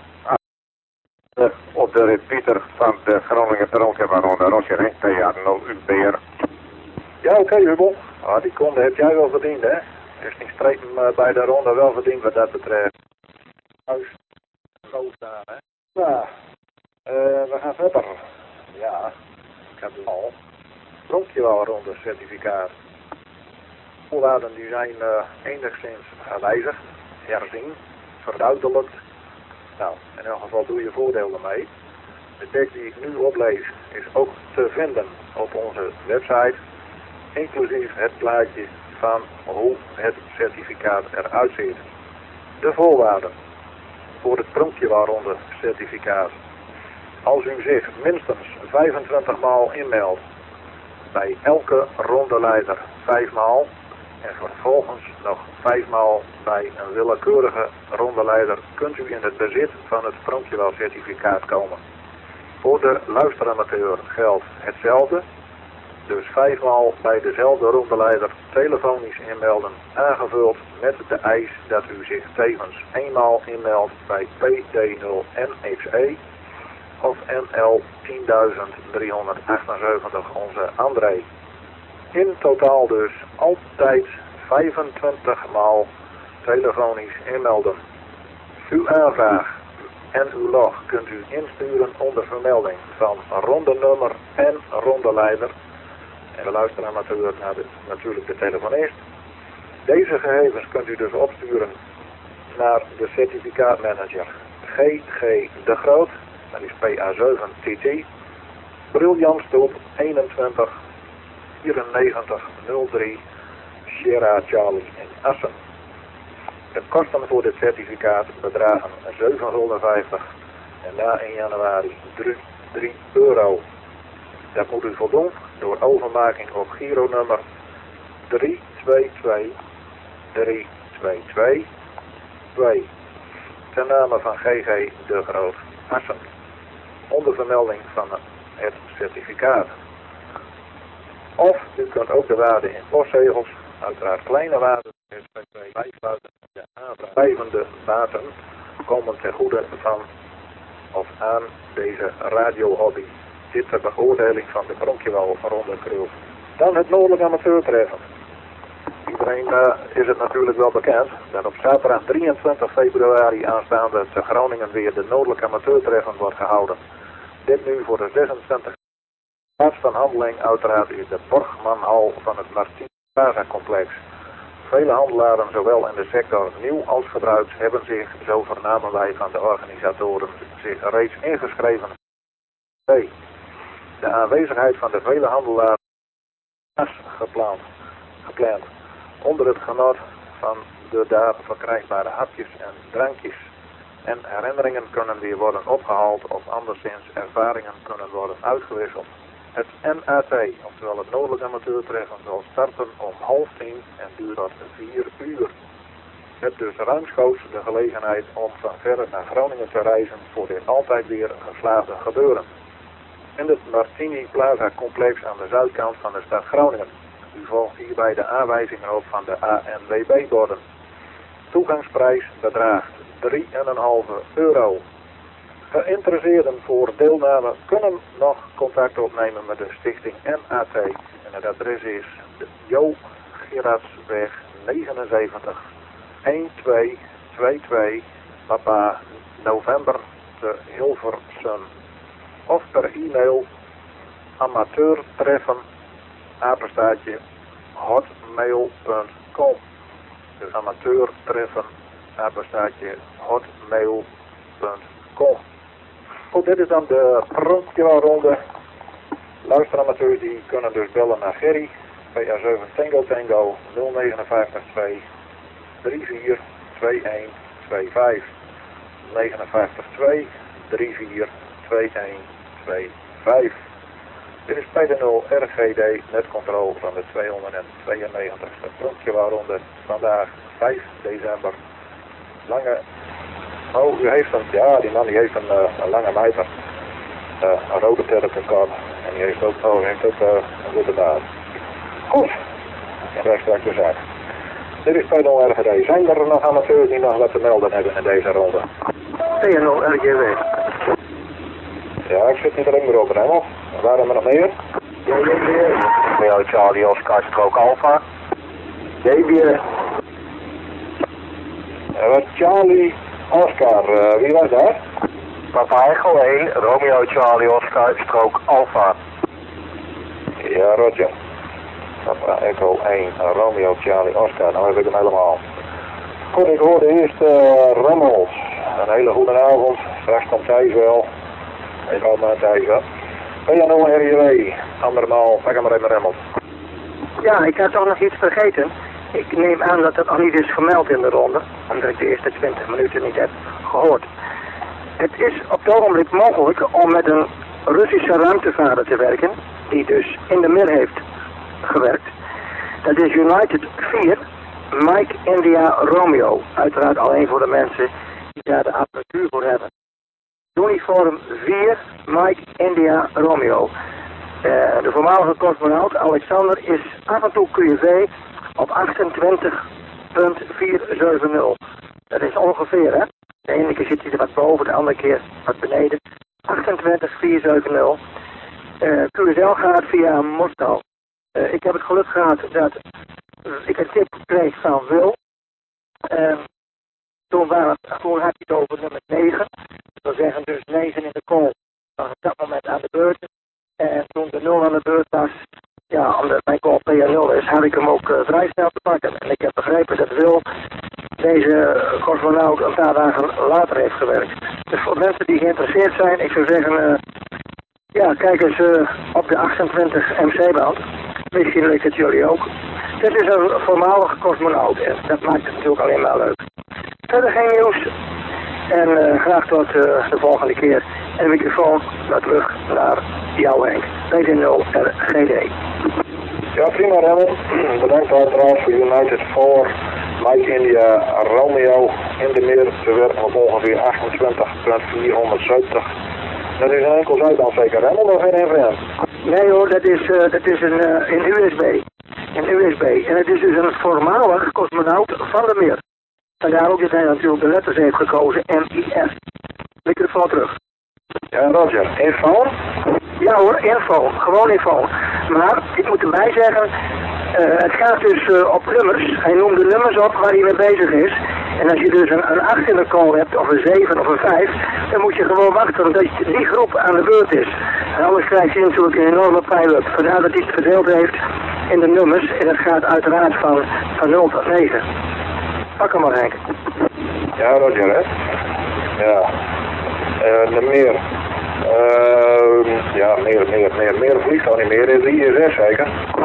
Op de repeater van de Groningen pronkewaarronde. Roger, Henk, PA0 UBR.
Ja, oké, Hubbel. Die konde heb jij wel verdiend, hè? Richting strepen bij de ronde wel verdiend wat dat betreft. Huis. Groot staan, hè? Ja. We gaan verder. Ja, ik heb het al. Pronkje wel ronde certificaat. Voorwaarden die zijn enigszins gewijzigd, herzien, verduidelijkt. Nou, in elk geval doe je voordeel ermee. De tekst die ik nu oplees is ook te vinden op onze website, inclusief het plaatje van hoe het certificaat eruit ziet. De voorwaarden voor het pronkjewaarronde certificaat. Als u zich minstens 25 maal inmeldt bij elke rondeleider 5 maal en vervolgens nog 5 maal bij een willekeurige rondeleider kunt u in het bezit van het pronkjewaalcertificaat komen. Voor de luisteramateur geldt hetzelfde. Dus 5 maal bij dezelfde rondeleider telefonisch inmelden, aangevuld met de eis dat u zich tevens 1 maal inmeldt bij PD0NXE of NL 10.378 onze André. In totaal dus altijd 25 maal telefonisch inmelden. Uw aanvraag en uw log kunt u insturen onder vermelding van rondenummer en rondeleider. En de luisteramateur naar natuurlijk de telefonist. Deze gegevens kunt u dus opsturen naar de certificaatmanager GG de Groot. Dat is PA7TT. Briljantstoep 21 94 03 Sierra Charlie in Assen. De kosten voor dit certificaat bedragen €7,50 en na 1 januari €3. Dat moet u voldoen door overmaking op gironummer 322322 ten name van GG de Groot Assen. Onder vermelding van het certificaat. Of u kunt ook de waarde in postzegels, uiteraard kleine waarden, bijsluiten. De aanblijvende baten komen ten goede van of aan deze radiohobby. Dit ter beoordeling van de pronkjewaalronde crew. Dan het noordelijk amateurtreffen. Iedereen is het natuurlijk wel bekend dat op zaterdag 23 februari aanstaande te Groningen weer de noordelijk amateurtreffen wordt gehouden. Dit nu voor de 26e. Plaats van handeling uiteraard is de Borgmanhal van het Martin Plaza complex. Vele handelaren, zowel in de sector nieuw als gebruikt, hebben zich, zo vernamen wij van de organisatoren, zich reeds ingeschreven. 2. De aanwezigheid van de vele handelaren is gepland onder het genot van de daar verkrijgbare hapjes en drankjes. En herinneringen kunnen weer worden opgehaald of anderszins ervaringen kunnen worden uitgewisseld. Het NAT, oftewel het Noordelijk Amateurtreffen, zal starten om 9:30 en duurt tot 4 uur. Het dus ruimschoots de gelegenheid om van verre naar Groningen te reizen voor dit altijd weer geslaagde gebeuren. In het Martini Plaza complex aan de zuidkant van de stad Groningen. U volgt hierbij de aanwijzingen op van de ANWB-borden. Toegangsprijs bedraagt €3,5. Geïnteresseerden voor deelname kunnen nog contact opnemen met de stichting NAT. En het adres is de Jo Gerardsweg 79 1222 Papa November te Hilversum. Of per e-mail amateurtreffen @hotmail.com. Dus amateurtreffen @hotmail.com. Goed, dit is dan de pronkjewelronde. Luisteramateurs die kunnen dus bellen naar Gerry. PR7 Tango Tango 059 2 34 21 25 59 2 34 21 25. Dit is P0 RGD netcontrole van de 292e pronkjewelronde. Vandaag 5 december. Lange... Oh, u heeft een... Ja, die man die heeft een lange mijter. Een rode terrenkort. En die heeft ook, een witte baard. Goed. En daar straks dus uit. Dit is P0 RGD. Zijn er nog amateurs die nog wat te melden hebben in deze ronde?
P0 RGW.
Ja, ik zit niet erin meer op, Remmel. Waren er nog meer?
Romeo Charlie Oscar strook Alpha.
JB.
Wat Charlie Oscar, wie was dat?
Papa Echo 1, Romeo Charlie Oscar strook Alpha.
Ja, Roger. Papa Echo 1, Romeo Charlie Oscar, nou heb ik hem helemaal. Goed, ik hoorde eerst Remmels. Een hele goede avond. Straks komt Thijs wel. Ik hoop maar Thijs wel. PNO RJW, andermaal, pak hem maar even Remmels.
Ja, ik had toch nog iets vergeten. Ik neem aan dat dat nog niet is gemeld in de ronde, omdat ik de eerste 20 minuten niet heb gehoord. Het is op het ogenblik mogelijk om met een Russische ruimtevaarder te werken, die dus in de Mir heeft gewerkt. Dat is United 4, Mike India Romeo. Uiteraard alleen voor de mensen die daar de apparatuur voor hebben. Uniform 4, Mike India Romeo. De voormalige cosmonaut Alexander is af en toe QV op 28.470. Dat is ongeveer, hè? De ene keer zit hij er wat boven, de andere keer wat beneden. 28.470. QSL gaat via Moskou. Ik heb het geluk gehad dat ik een tip kreeg van Wil. Toen had hij het over nummer 9. Dat wil zeggen dus 9 in de call. Was op dat moment aan de beurt. En toen de 0 aan de beurt was, ja, omdat mijn call PR0 is, had ik hem ook vrij snel te pakken. En ik heb begrepen dat Wil deze cosmonaut een paar dagen later heeft gewerkt. Dus voor mensen die geïnteresseerd zijn, ik zou zeggen, ja, kijk eens op de 28 MC-band. Misschien lukt het jullie ook. Dit is een voormalige cosmonaut en dat maakt het natuurlijk alleen maar leuk. Verder geen nieuws. En graag tot de volgende keer. En de microfoon naar terug naar jou Henk. PZ0 RGD.
Ja, prima Remmel. Bedankt uiteraard voor United 4, Mike India Romeo in de Meer te werken op ongeveer 28.470. Dat is een enkel Zuidland zeker Remmel, nog geen vriend?
Nee hoor, dat is een USB. Een USB. En het is dus een voormalig cosmonaut van de Meer. Vandaar ook dat hij natuurlijk de letters heeft gekozen, MIF. Microfoon terug.
Ja, Roger. Info?
Ja hoor, info. Gewoon info. Maar, ik moet erbij zeggen, het gaat dus op nummers. Hij noemt de nummers op waar hij mee bezig is. En als je dus een 8 in de call hebt, of een 7 of een 5, dan moet je gewoon wachten tot die groep aan de beurt is. En anders krijg je natuurlijk een enorme pile-up. Vandaar dat hij het verdeeld heeft in de nummers en het gaat uiteraard van 0 tot 9. Pak hem maar, Henk.
Ja, Roger, hè? Ja. De meer. Ja, meer vliegt al niet meer. Is ISS zeker?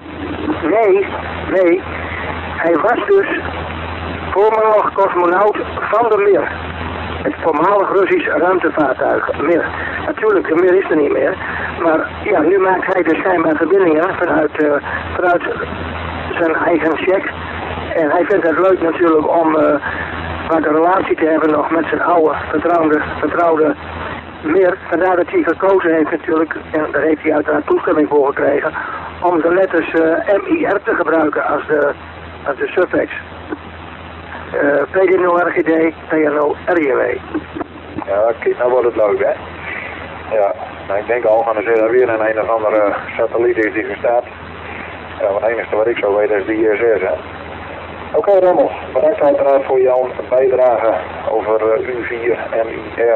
Nee. Hij was dus voormalig cosmonaut van de Mir. Het voormalig Russisch ruimtevaartuig, Mir. Natuurlijk, de Mir is er niet meer. Maar ja, nu maakt hij dus schijnbaar verbindingen vanuit zijn eigen check. En hij vindt het leuk natuurlijk om wat een relatie te hebben nog met zijn oude, vertrouwde Mir. Vandaar dat hij gekozen heeft natuurlijk, en daar heeft hij uiteraard toestemming voor gekregen, om de letters MIR te gebruiken als de suffix. PD0RGD, PNO-RJW.
Ja, kijk, nou wordt het leuk, hè? Ja, nou, ik denk al, dan zit er weer een of andere satelliet is die verstaat. Ja, maar het enige wat ik zo weet is die ISS, hè? Oké, Rommel, bedankt uiteraard voor jouw bijdrage over U4, MIR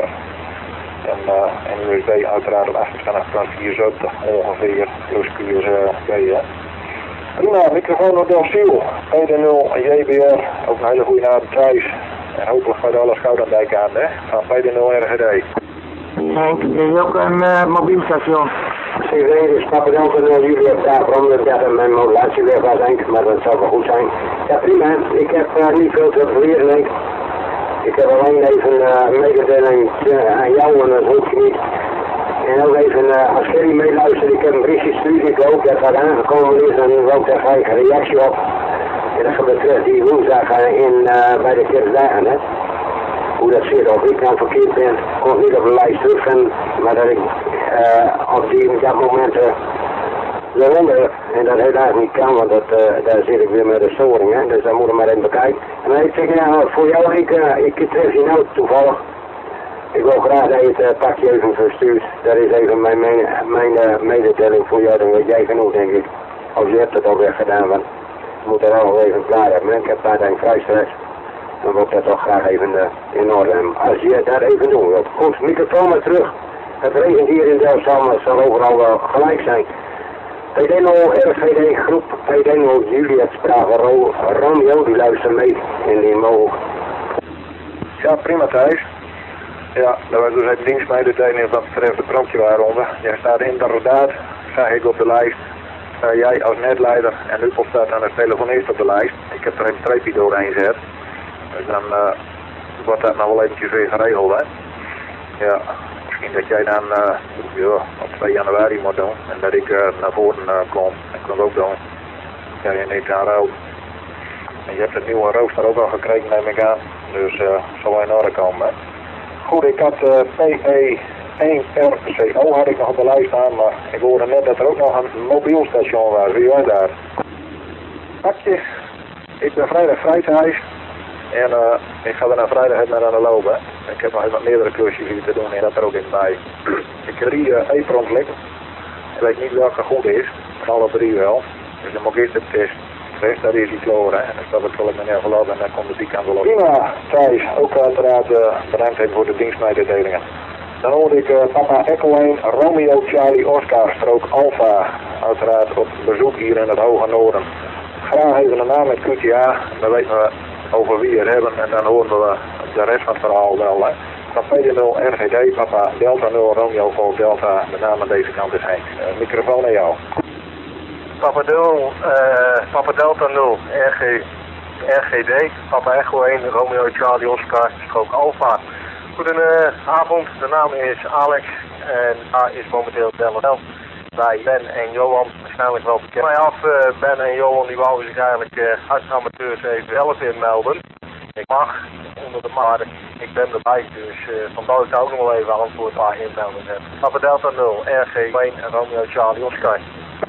en USB uiteraard op 28.470 ongeveer, plus QSB, hè? Prima, microfoon door Delciel, PD0 JBR, ook een hele goede naam Thijs. En hopelijk gaat alles goud aan dijk aan, hè? Van PD0 RGD.
Henk, is ook een mobiel station.
CV is Papadelta 0 Julia Taap, omdat dat mijn modulatie weer was, denk ik, maar dat zou wel goed zijn. Ja, prima. Ik heb niet veel te verliezen, denk ik. Ik heb alleen even mededeling aan jou en dat hoeft je niet. En ook even, als Gerry meeluistert, ik heb een berichtje gestuurd, ik hoop dat dat aangekomen is en dan ook daar gelijk een reactie op. En dat betreft die woensdag bij de kerstdagen, hè. Hoe dat zit, of ik nou verkeerd ben, komt niet op de lijst terug, maar dat ik op dat moment eronder heb. En dat helaas niet kan, want daar zit ik weer met de storing, hè. Dus dat moet ik maar even bekijken. Maar ik zeg, voor jou, ik tref je nou toevallig. Ik wil graag dat je het pakje even verstuurt. Dat is even mijn mededeling voor jou, dan weet jij genoeg, denk ik. Of je hebt het al weer gedaan, want je moet er al even klaar hebben. Ik heb een paar dagen vrij stress. Dan wil ik dat toch graag even in orde hebben. Als je dat even doen wilt. Goed, microfoon maar terug. Het regent hier in Delfzijl, het zal overal wel gelijk zijn. PD0 RGD groep, PD0 Juliet Bravo Romeo, die luistert mee in die mogelijk.
Ja, prima Thijs. Ja, dat was dus even dienstmededeling wat betreft de brandjewaarronde. Jij staat inderdaad, zag ik op de lijst, jij als netleider en Uppel staat aan de telefonist op de lijst. Ik heb er even een streepje doorheen gezet. Dus dan wordt dat nou wel eventjes weer geregeld, hè. Ja, misschien dat jij dan op 2 januari moet doen en dat ik naar voren kom. Dat kan ook doen. Ja, je neemt aan rood. En je hebt het nieuwe rooster ook al gekregen, neem ik aan. Dus zal wel in orde komen, hè. Goed, ik had PE1RCO had ik nog op de lijst staan, maar ik hoorde net dat er ook nog een mobiel station was. Wie was daar? Pakje, ik ben vrijdag vrij thuis en ik ga er naar vrijdag naar aan de lopen. Ik heb nog even meerdere klusjes hier te doen en dat er ook in bij. Ik heb hier E-prompt liggen. Ik weet niet welke goed is, alle 3 wel. Dus dan moet ik eerst het test. Rechts, daar is die kloor, hè. En dan staat het wel met een envelop en dan komt de die kant wel op. Prima, Thijs. Ook uiteraard bedankt even voor de dienstmededelingen. Dan hoorde ik Papa Echo 1, Romeo Charlie Oscar, strook Alpha. Uiteraard op bezoek hier in het Hoge Noorden. Graag even een naam met QTA, dan weten we over wie het hebben en dan horen we de rest van het verhaal wel, hè. Van PD0 RGD, Papa Delta 0, Romeo Vol Delta, de naam aan deze kant is Henk. Microfoon aan jou.
Papa Delta 0, RGD, Papa Echo 1, Romeo Charlie Oscar, strook Alpha. Goedenavond, de naam is Alex en daar is momenteel bellen bij Ben en Johan, waarschijnlijk wel bekend. Mij af, Ben en Johan die wouden zich eigenlijk uit amateurs even zelf inmelden. Ik mag onder de maar, ik ben erbij, dus vandaar ik ook nog wel even antwoord waar inmelden heb. Papa Delta 0, RG1 en Romeo Charlie Oscar.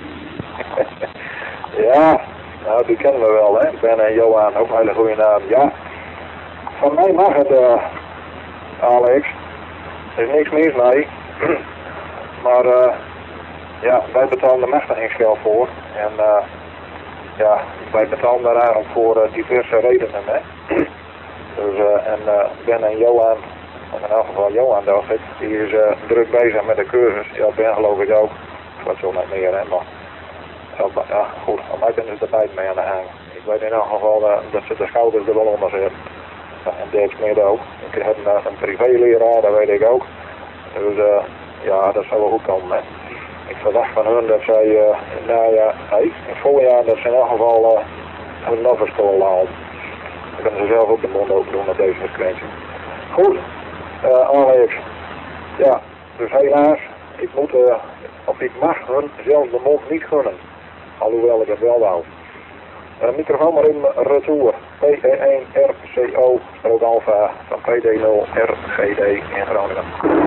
Ja, nou die kennen we wel, hè. Ben en Johan, ook een hele goede naam. Ja, van mij mag het, Alex. Er is niks mis mee. Maar ja, wij betalen er machtigingsgeld voor. En ja, wij betalen daar eigenlijk voor diverse redenen, hè. Dus Ben en Johan, of in elk geval Johan dacht ik, die is druk bezig met de cursus. Ja, Ben geloof ik ook. Wat zo net meer, hè. Maar ja, goed, aan mij kunnen ze er beide mee aan de hang. Ik weet in elk geval dat ze de schouders er wel onder zitten. En Dirk Smit ook. Ik heb een privéleraar, dat weet ik ook. Dus ja, dat zou wel goed komen. Hè. Ik verwacht van hun dat zij in het voorjaar dat ze in elk geval hun noverschool halen. Dan kunnen ze zelf ook de mond open doen met deze frequentie. Goed, Alex. Ja, dus helaas, ik moet, of ik mag hun zelfs de mond niet gunnen. Alhoewel ik het wel wou. Microfoon maar in retour. PE1RCO strook alpha van PD0RGD in Groningen.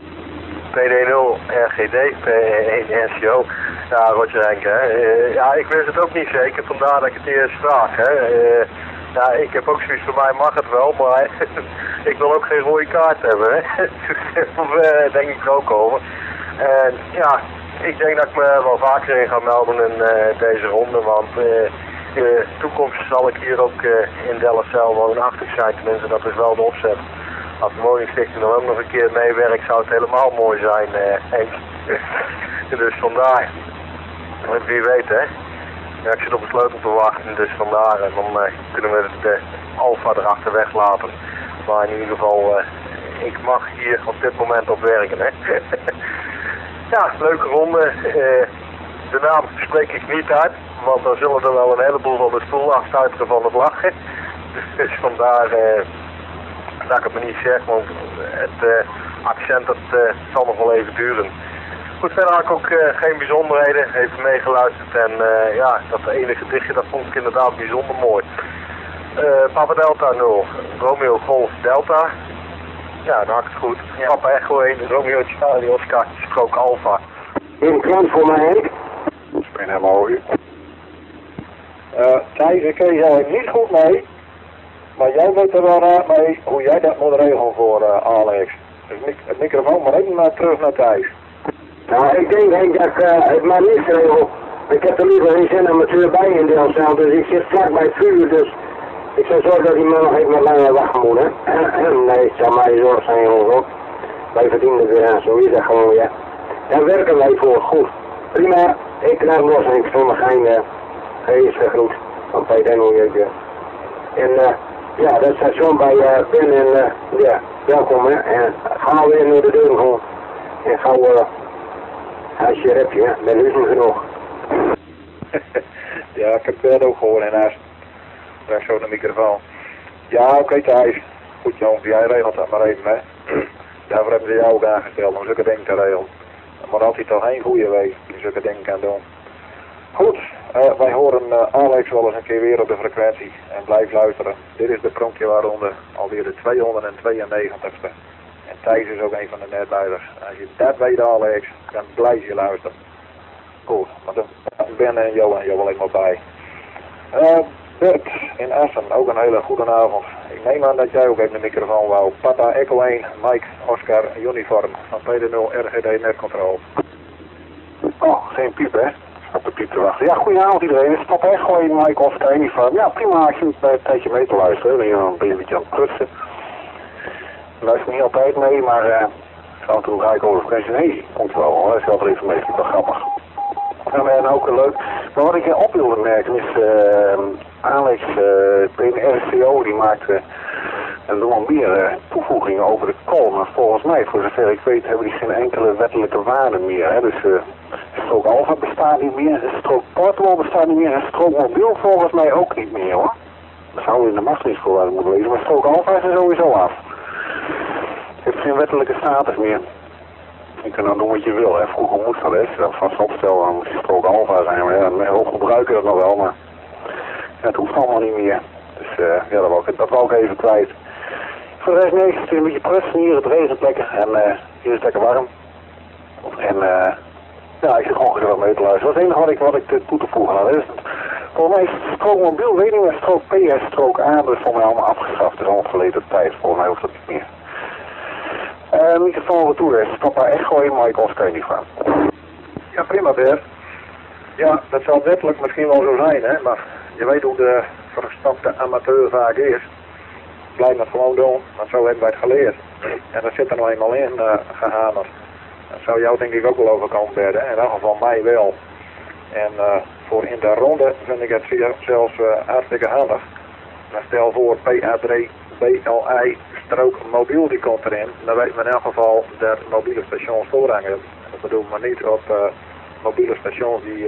PD0RGD, PE1RCO. Ja, Roger Henk, hè. Ja, ik wist het ook niet zeker, vandaar dat ik het eerst vraag, hè. Ja, ik heb ook zoiets, voor mij mag het wel, maar ik wil ook geen rode kaart hebben, hè. Of denk ik er ook over. En ja, ik denk dat ik me wel vaker in ga melden in deze ronde, want in de toekomst zal ik hier ook in Delfzijl woonachtig zijn, tenminste dat is wel de opzet. Als de woningstichting dan ook nog een keer meewerkt, zou het helemaal mooi zijn, Henk. Dus vandaar. Wie weet, hè. Ja, ik zit op een sleutel te wachten, dus vandaar. En dan kunnen we de Alfa erachter weglaten. Maar in ieder geval, ik mag hier op dit moment op werken, hè. Ja, leuke ronde. De naam spreek ik niet uit, want dan zullen er wel een heleboel van de stoel afstuiteren van het lachen. Dus vandaar dat ik het me niet zeg, want het accent dat zal nog wel even duren. Goed, verder had ik ook geen bijzonderheden, even meegeluisterd en ja, dat ene gedichtje dat vond ik inderdaad bijzonder mooi. Papa Delta 0, Romeo Golf Delta. Ja, dan had ik het goed. Ja. Papa Echo 1, Romeo Charlie Oscar, strook Alpha.
In klant voor mij, Henk.
Ik ben helemaal hoor. Thijs, ik kreeg jou niet goed mee, maar jij weet er wel raad mee hoe jij dat moet regelen voor Alex. Dus het microfoon maar even terug naar Thijs.
Nou, ik denk Henk dat ik het maar niet regel. Ik heb er liever geen zenamateur bij in Delfzijl, dus ik zit vlak bij het vuur, dus ik zou zorgen dat die man nog even met mij wachten moet, hè. Nee, het zou mij zorg zijn, jongens, ook. Wij verdienen het weer aan, zo is dat gewoon, ja. Daar werken wij voor, goed. Prima, ik laat los en ik stel me geen groet van Peter Noljeuk. En ja, dat station bij Ben en ja, welkom, hè. En ga weer naar de deur gewoon. En gauw als je hebt, ja, ben nu niet genoeg.
Ja, ik heb het ook gehoord hiernaast. Daar zo de microfoon. Ja, oké, Thijs. Goed jongens, jij regelt dat maar even, hè. Daarvoor hebben ze jou ook aangesteld om zulke dingen te regelen. Maar altijd toch een goede week die zulke dingen kan doen. Goed, wij horen Alex wel eens een keer weer op de frequentie en blijf luisteren. Dit is de Pronkjewaarronde, alweer de 292ste. En Thijs is ook een van de netleiders. Als je dat weet, Alex, dan blijf je luisteren. Goed, maar dan Ben en Johan wel helemaal bij. Bert in Assen, ook een hele goede avond. Ik neem aan dat jij ook even de microfoon wou. Papa Echo 1, Mike, Oscar, Uniform van PD0 RGD Netcontrol.
Oh, geen piep hè? Op de piep te wachten. Ja, goedenavond iedereen. Het is Papa Echo 1, Mike, Oscar, Uniform. Ja, prima als je een tijdje mee te luisteren. Dan ben je een beetje aan het prutsen. Ik luister niet altijd mee, maar af en toe draai ik over de frequentie. Nee, komt wel hoor. Dat is altijd even mee. Dat is wel grappig. En ook leuk. Maar wat ik op wilde merken is, Alex, PNRCO, die maakte nog meer toevoegingen over de kool. Maar volgens mij, voor zover ik weet, hebben die geen enkele wettelijke waarde meer. Hè? Dus strook Alpha bestaat niet meer, strook Portable bestaat niet meer en strook Mobiel volgens mij ook niet meer hoor. Dat zou in de machtingsvoorwaarden moeten lezen, maar strook Alpha is er sowieso af. Het heeft geen wettelijke status meer. Je kunt nou doen wat je wil, hè. Vroeger moest dat, hè. Als je dat vast opstelt, dan moet je strook Alpha zijn. Maar ja, heel gebruiken dat nog wel, maar ja, het hoeft allemaal niet meer. Dus ja, dat wou ik even kwijt. Voor de rest niks, het is een beetje prutsen hier, het regent lekker en hier is het lekker warm. En ja, ik zit gewoon gezellig mee te luisteren. Dat is het enige wat ik toe te voegen had. Dus, volgens mij is het strook mobiel, weet ik niet, maar strook P en strook A, dat is voor mij allemaal afgeschaft. Dat is al verleden tijd, volgens mij hoeft dat niet meer. Microfoon retour is Papa Echo 1, Mike, Oscar niet van.
Ja, prima Bert. Ja, dat zal wettelijk misschien wel zo zijn, hè, maar je weet hoe de verstapte amateur vaak is. Blijf het gewoon doen, want zo hebben wij het geleerd. En dat zit er nou eenmaal in gehamerd. Dat zou jou denk ik ook wel overkomen, Bert, hè? In elk geval mij wel. En voor in de ronde vind ik het zelfs hartstikke handig. Maar stel voor PA3 BLI strook mobiel die komt erin, dan weet men in elk geval dat mobiele stations voorrang hebben. Dat bedoel maar niet op mobiele stations die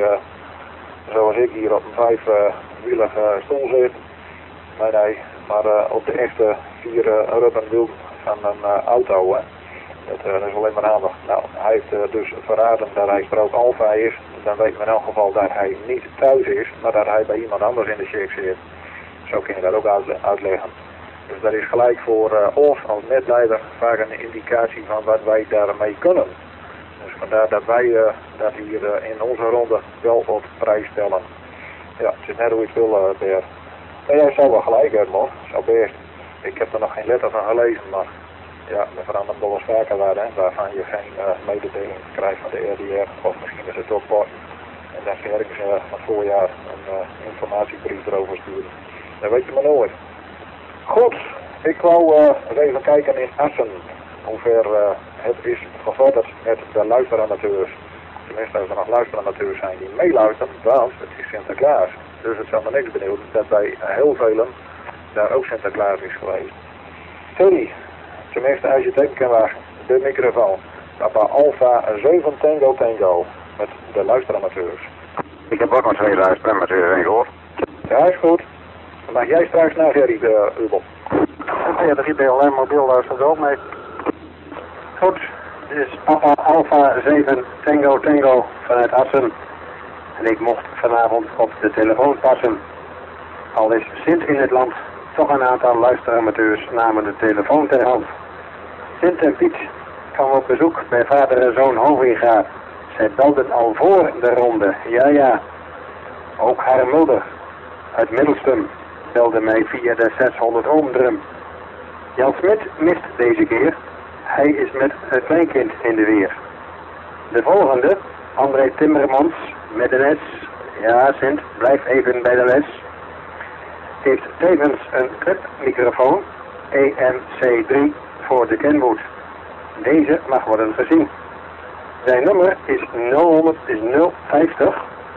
zoals ik hier op een 5-wielige stoel zit. Nee, maar op de echte 4 rubberwiel van een auto. Hè. Dat is alleen maar handig. Nou, hij heeft dus verraden dat hij strook alfa is. Dan weet men in elk geval dat hij niet thuis is, maar dat hij bij iemand anders in de check zit. Zo kun je dat ook uitleggen. Dus dat is gelijk voor ons als netleider vaak een indicatie van wat wij daarmee kunnen. Dus vandaar dat wij dat hier in onze ronde wel op prijs stellen. Ja, het is net hoe je het wil, Beer. Maar jij zou wel gelijk hebben, hoor. Zo best. Ik heb er nog geen letter van gelezen, maar ja, er verandert wel eens vaker waarvan je geen mededeling krijgt van de RDR. Of misschien is het ook pas. En dan ga ik van het voorjaar een informatiebrief erover sturen. Dat weet je maar nooit. Goed, ik wou eens even kijken in Assen. Hoe ver het is gevorderd met de luisteramateurs. Tenminste, als er nog luisteramateurs zijn die meeluisteren, want het is Sinterklaas. Dus het zou me niks benieuwen dat bij heel velen daar ook Sinterklaas is geweest. Sorry, tenminste als je het even kan wagen, de microfoon. Papa Alpha 7 Tango Tango met de luisteramateurs.
Ik heb ook nog 2 luisteramateurs ingehoord.
Ja, is goed. Dan mag jij straks naar Gerry, Ubel.
Ja, de BLI mobiel luistert ook mee. Goed, dit is Papa Alpha 7 Tango Tango vanuit Assen. En ik mocht vanavond op de telefoon passen. Al is Sint in het land, toch een aantal luisteramateurs namen de telefoon ter hand. Sint en Piet kwamen op bezoek bij vader en zoon Hovinga. Zij belden al voor de ronde, ja. Ook haar moeder uit Middelstum belde mij via de 600 ohmdrum. Jan Smit mist deze keer. Hij is met het kleinkind in de weer. De volgende, André Timmermans met een S. Ja, Sint, blijf even bij de les. Heeft tevens een clipmicrofoon, EMC3, voor de Kenwood. Deze mag worden gezien. Zijn nummer is 050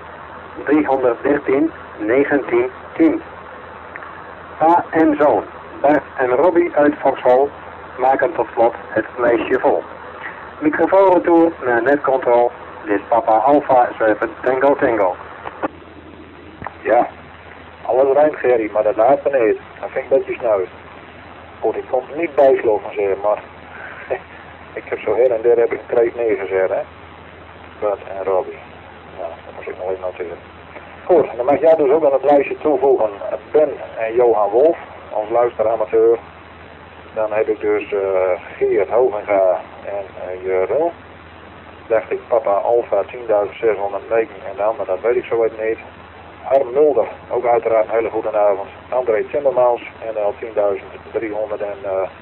313 1910. Pa en zoon, Bart en Robbie uit Vauxhall, maken tot slot het lijstje vol. Microfoonretour naar netcontrol. Dit is Papa Alpha 7 Tango Tango.
Ja, alles ruimt Gerry, maar dat laatste niet. Dat vind ik een beetje snuit. Goed, ik kon het niet bijsloven zeggen, maar ik heb zo her en der heb ik een kreet neergezet, hè. Bart en Robbie. Nou, dat moet ik nog even noteren. Goed, dan mag jij dus ook aan het lijstje toevoegen Ben en Johan Wolf als luisteramateur. Dan heb ik dus Geert Hovenga en Jeroen. Dacht ik Papa Alpha 10.609 en de ander, dat weet ik zo even niet. Harm Mulder, ook uiteraard een hele goede avond. André Timmermans, NL 10.300 en...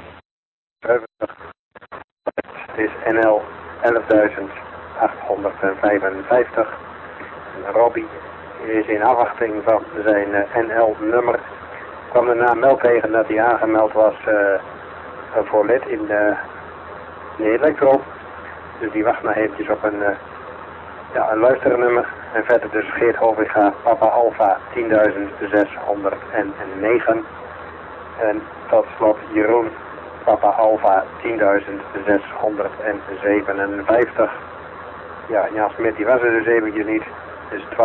Het is NL 11.855. Robbie is in afwachting van zijn NL-nummer. Kwam daarna meld tegen dat hij aangemeld was voor lid in de Electro. Dus die wacht nog eventjes op een luisternummer. En verder dus Geert Hovinga, Papa Alpha 10.609. En tot slot Jeroen, Papa Alpha 10.657. Ja, Jan Smit die was er dus eventjes niet. Dus 12.756.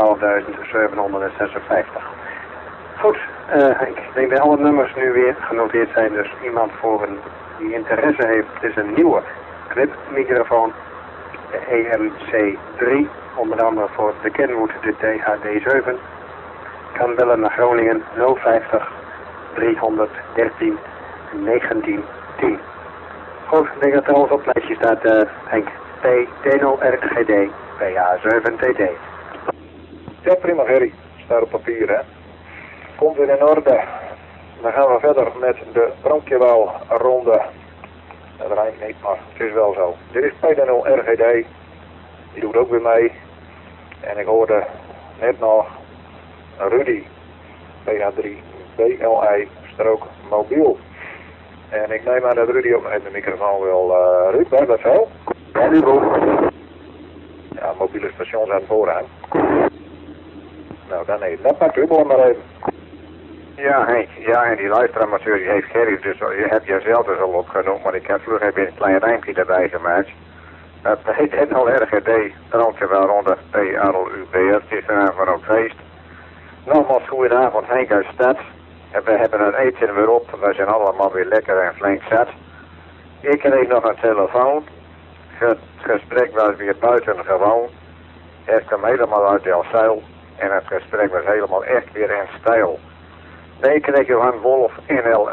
Goed, ik denk dat alle nummers nu weer genoteerd zijn. Dus iemand voor die interesse heeft. Het is een nieuwe clipmicrofoon. De EMC3. Onder andere voor de Kenwood, de THD7. Kan bellen naar Groningen 050 313 1910. Goed, ik denk dat er ons op het lijstje staat, Henk. T0RGD PA7TT.
Ja, prima Gerry. Staat op papier, hè. Komt weer in orde. Dan gaan we verder met de Bronkjewel-ronde. Dat rijmt niet, maar het is wel zo. Dit is P0RGD. Die doet ook weer mee. En ik hoorde net nog Rudy. PH3 BLI strook mobiel. En ik neem aan dat Rudy ook nog even de microfoon wil. Ruud, blijf dat zo?
Ja, nu goed.
Ja, mobiele stations aan het vooraan. Nou, dan nee. Dan pakt u gewoon maar even.
Ja, Henk. Ja, en die luisteramateur die heeft Gerry, dus je hebt jezelf dus al opgenoemd, maar ik heb vroeger even een klein rijmpje erbij gemaakt. Het heet het al RGD, drankje waaronder PRLUBR, het is vanavond ook feest. Nogmaals goedenavond Henk uit Stad. We hebben een eten weer op, we zijn allemaal weer lekker en flink zat. Ik kreeg nog een telefoon. Het gesprek was weer buitengewoon. Het kwam helemaal uit de zeil en het gesprek was helemaal echt weer in stijl. Ik kreeg Johan Wolf NL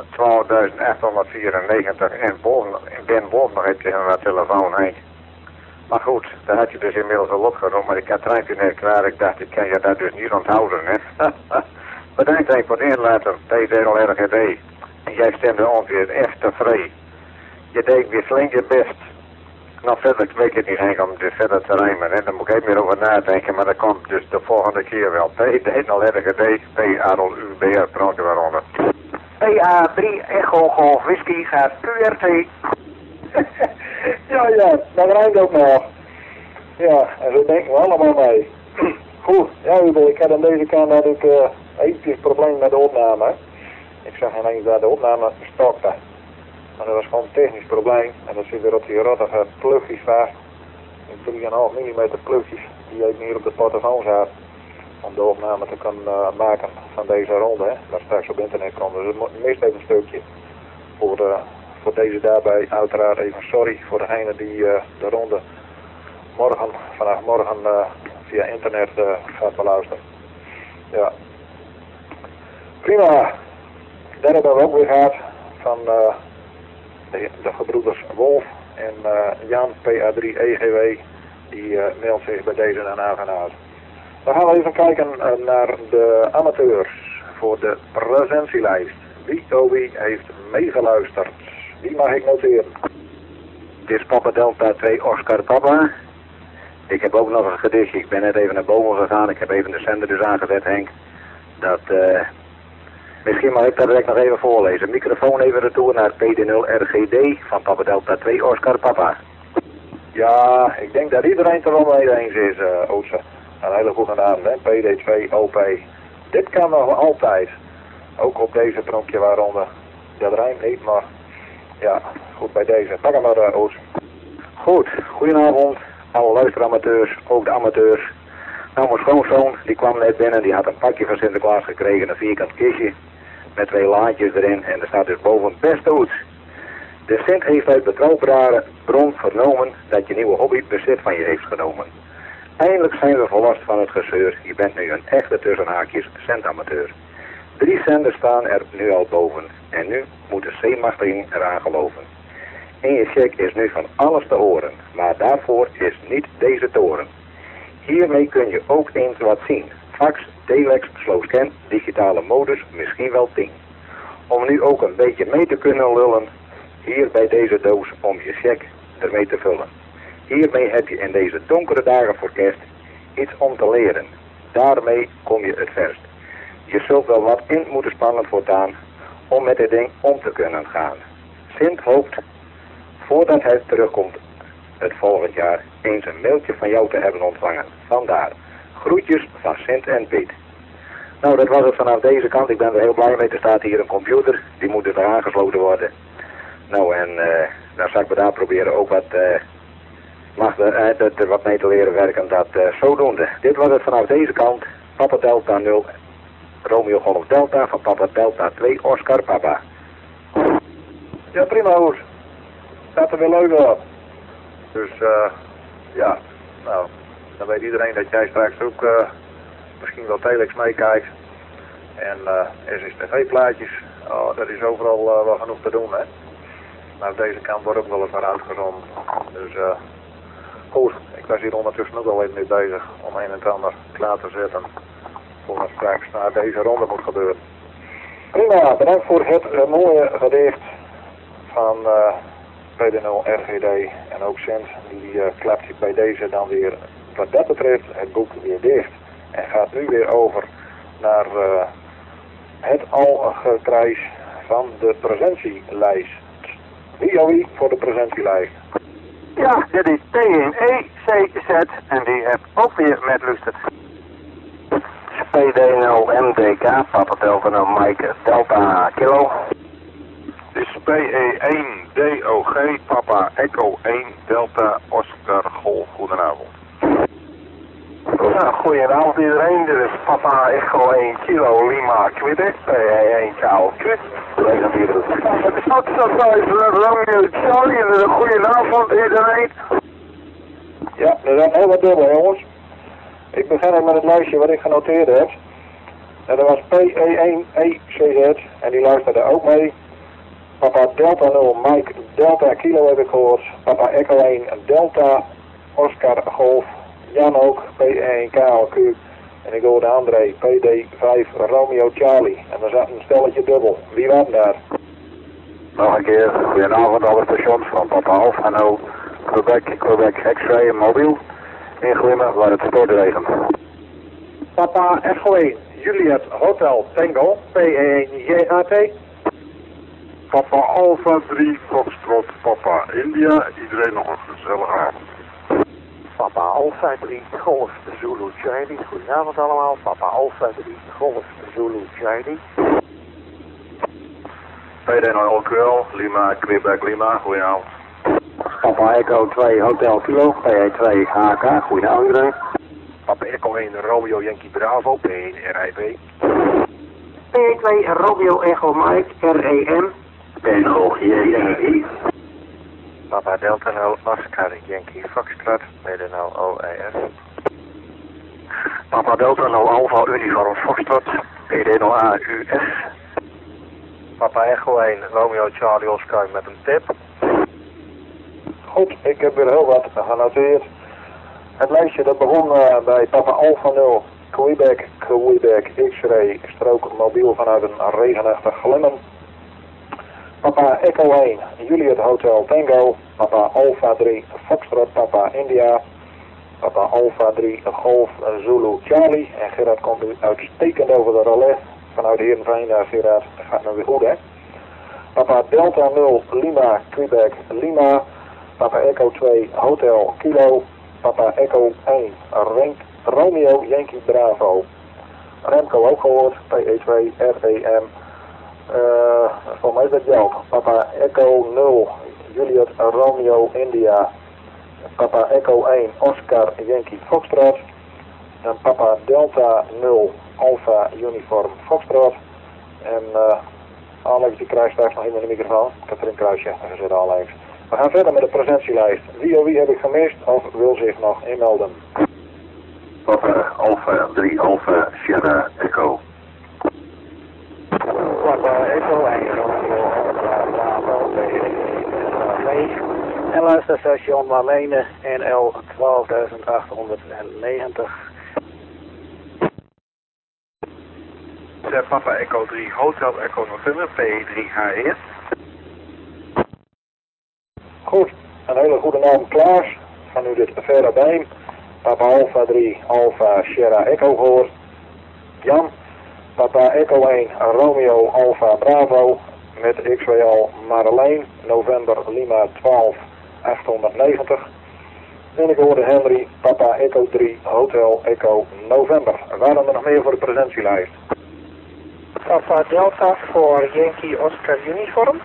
12894 en Ben Wolf nog even aan de telefoon heen. Maar goed, daar had je dus inmiddels al opgenomen, maar ik had het rijmpje net klaar. Ik dacht, ik kan je dat dus niet onthouden, hè. Bedankt Henk voor het inlaten, PDLRGD. En jij stemde ons weer echt tevreden. Je deed weer flink je best. Nou, verder weet ik het niet, Henk, om dus verder te rijmen. Hè. Daar moet ik even meer over nadenken, maar dat komt dus de volgende keer wel. PDLRGD, PRLUBR, praat je waaronder.
PA3 Echo Golf Whisky gaat QRT.
Ja, dat rijmt ook nog. Ja, en zo denken we allemaal mee. Goed, ja Uwe, ik had aan deze kant natuurlijk eventjes probleem met de opname. Ik zag ineens dat de opname stopte. Maar dat was gewoon een technisch probleem. En dat zit weer op die rottige plugjes vast. 3,5 mm plugjes die even hier op de portofoon zaten. Om de opname te kunnen maken van deze ronde. Hè. Dat straks op internet komt. Dus het mist even een stukje. Voor deze daarbij uiteraard even sorry voor degene die de ronde vanaf morgen via internet gaat beluisteren. Ja. Prima. Daar hebben we ook weer gehad van de gebroeders Wolf en Jan PA3 EGW. Die meldt zich bij deze dan aangenaamd. Dan gaan we even kijken naar de amateurs voor de presentielijst. Wie heeft meegeluisterd? Die mag ik noteren.
Dit is Papa Delta 2 Oscar Papa. Ik heb ook nog een gedichtje. Ik ben net even naar boven gegaan. Ik heb even de zender dus aangezet, Henk. Dat, misschien mag ik dat direct nog even voorlezen. Microfoon even retour naar PD0RGD van Papa Delta 2 Oscar Papa.
Ja, ik denk dat iedereen het er wel mee eens is, Ootse. Een hele goede naam, hè? PD2 OP. Dit kan nog altijd. Ook op deze pronkje waaronder. Dat rijmt niet, maar ja, goed bij deze. Pak hem maar, Ootse.
Goed, goedenavond. Alle luisteramateurs, ook de amateurs. Nou, mijn schoonzoon, die kwam net binnen, die had een pakje van Sinterklaas gekregen, een vierkant kistje met 2 laadjes erin en er staat dus boven best goed. De Sint heeft uit betrouwbare bron vernomen dat je nieuwe hobby bezit van je heeft genomen. Eindelijk zijn we verlost van het gezeur, je bent nu een echte tussenhaakjes centamateur. 3 zenders staan er nu al boven en nu moet de C-machtiging eraan geloven. En je check is nu van alles te horen, maar daarvoor is niet deze toren. Hiermee kun je ook eens wat zien. Fax, telex, slow scan, digitale modus, misschien wel 10. Om nu ook een beetje mee te kunnen lullen, hier bij deze doos om je check ermee te vullen. Hiermee heb je in deze donkere dagen voor kerst iets om te leren. Daarmee kom je het verst. Je zult wel wat in moeten spannen voortaan om met dit ding om te kunnen gaan. Sint hoopt, voordat hij terugkomt het volgend jaar, eens een mailtje van jou te hebben ontvangen. Vandaar. Groetjes van Sint en Piet. Nou, dat was het vanaf deze kant. Ik ben er heel blij mee. Er staat hier een computer. Die moet dus nog aangesloten worden. Nou, en dan zal ik me daar proberen ook wat mee te leren werken. Dat zodoende. Dit was het vanaf deze kant. Papa Delta 0, Romeo Golf Delta van Papa Delta 2, Oscar Papa.
Ja, prima hoor. Staat er weer leuk op. Dus ja, nou, dan weet iedereen dat jij straks ook misschien wel telex meekijkt. En SSTV-plaatjes, oh, dat is overal wel genoeg te doen, hè. Maar op deze kant wordt ook wel eens naar uitgezonden. Dus goed, ik was hier ondertussen ook al even mee bezig om een en het ander klaar te zetten voor wat straks naar deze ronde moet gebeuren. Prima, bedankt voor het mooie gedicht van PD0 RGD en ook Sint. Die klapt bij deze dan weer wat dat betreft het boek weer dicht. En gaat nu weer over naar het algekruis van de presentielijst. Wie voor de presentielijst?
Ja, dit is T1ECZ en die heb ook weer met lusterd.
PD0 MDK, Papa Delta 0 Mike Delta Kilo.
Dit is PE1 DOG, Papa Echo 1 Delta Oscar Golf. Goedenavond.
Ja, goedenavond iedereen, dit is Papa Echo 1 Kilo Lima Quebec, PE1 Charles Quid. Goedenavond iedereen.
Ja, er zijn heel wat dubbel, jongens. Ik begin ook met het lijstje wat ik genoteerd heb. En dat was PE1ECZ en die luisterde ook mee. Papa Delta 0 Mike Delta Kilo heb ik gehoord. Papa Echo 1 Delta Oscar Golf. Jan ook P1 KLQ. En ik hoorde André PD5 Romeo Charlie. En er zat een stelletje dubbel. Wie was daar?
Nog een keer, goedenavond alle stations van Papa Alpha 0 Quebec X-Ray mobiel. Inglimmen waar het stortregent.
Papa Echo 1 Juliet Hotel Tango P1 JHT.
Papa Alpha 3 Foxtrot Papa India. Iedereen nog een gezellige avond.
Papa Alpha 3 Golf Zulu Charlie. Goedenavond allemaal. Papa Alpha 3 Golf Zulu Charlie.
PD0 QL Lima Quebec Lima. Goedenavond.
Papa Echo 2 Hotel Kilo, PE2 HK, goedenavond iedereen.
Papa Echo 1 Romeo Yankee Bravo, P1 RIP.
PE2 Romeo Echo Mike, REM.
P0 JNI.
Papa Delta 0 Oscar Yankee Foxtrot, PD0 OES.
Papa Delta 0 Alpha Uniform Foxtrot, PD0A US.
Papa Echo 1 Romeo Charlie Oscar met een tip.
Goed, ik heb weer heel wat genoteerd. Het lijstje dat begon bij Papa Alpha 0 Quebec X-Ray strook mobiel vanuit een regenachtig Glimmen. Papa Echo 1 Juliet Hotel Tango. Papa Alpha 3 Foxtrot Papa India. Papa Alpha 3 Golf Zulu Charlie. En Gerard komt nu uitstekend over de relais vanuit Heerenveen. Gerard, dat gaat nou weer goed, hè? Papa Delta 0 Lima Quebec Lima. Papa Echo 2 Hotel Kilo. Papa Echo 1 Romeo Yankee Bravo. Remco ook gehoord. PE2 REM. Voor mij is dat Joop. Papa Echo 0 Juliet Romeo India. Papa Echo 1 Oscar Yankee Foxtrot. En Papa Delta 0 Alpha Uniform Foxtrot. En Alex die krijgt straks nog in de microfoon. Ik heb er een kruisje gezet, Alex. We gaan verder met de presentielijst. Wie heb ik gemist of wil zich nog inmelden?
Papa Alpha 3 Alpha Sierra Echo.
Papa Echo 1 Romeo Alpha Bravo en luisterstation Marlene NL 12890.
Papa Echo 3 Hotel Echo November P3HE.
Goed, een hele goede naam Klaas. Van u dit verder bij. Papa Alpha 3 Alpha Sierra Echo gehoord. Jan. Papa Echo 1 Romeo Alpha Bravo. Met XWL Marleen November Lima 12 890. En ik hoorde Henry Papa Echo 3 Hotel Echo November. Waren er nog meer voor de presentielijst?
Papa Delta voor Yankee Oscar Uniform.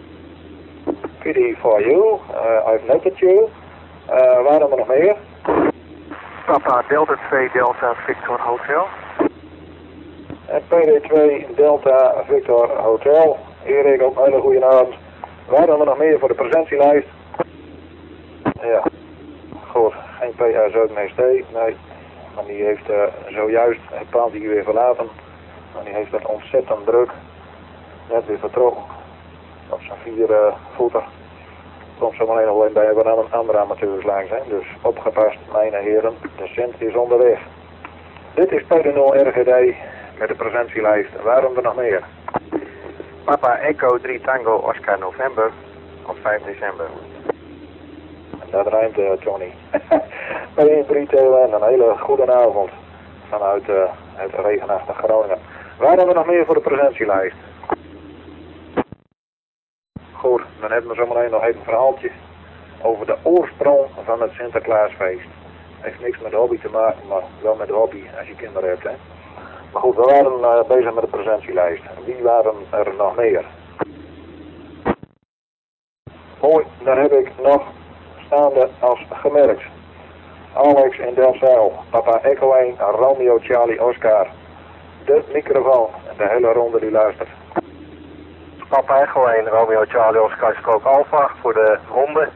PD for you. I've noted you. Waren er nog meer?
Papa Delta 2 Delta Victor Hotel.
En PD2 Delta Victor Hotel. Erik, ook een hele goede avond. Waren er nog meer voor de presentielijst? Ja. Goed, geen PR Zuidmeest, nee. Maar die heeft zojuist het paaltje weer verlaten. En die heeft het ontzettend druk. Net weer vertrokken. Op zijn 4 voeten. Komt zo maar alleen bij wat andere amateurs langs zijn. Dus opgepast, mijn heren. De cent is onderweg. Dit is PD0 RGD met de presentielijst. Waarom er nog meer?
Papa Echo 3 Tango Oscar November op 5 december.
Dat ruimt Johnny. P3 TLN, een hele goede avond vanuit het regenachtige Groningen. Waarom er nog meer voor de presentielijst? Goed, dan hebben we zometeen nog even een verhaaltje over de oorsprong van het Sinterklaasfeest. Heeft niks met hobby te maken, maar wel met hobby als je kinderen hebt, hè. Maar goed, we waren bezig met de presentielijst. Wie waren er nog meer? Mooi, daar heb ik nog staande als gemerkt. Alex in Delfzijl, Papa Echo 1, Romeo Charlie Oscar. De microfoon en de hele ronde die luistert.
Papa Echo 1, Romeo Charlie Oscar Stroke Alpha voor de ronde.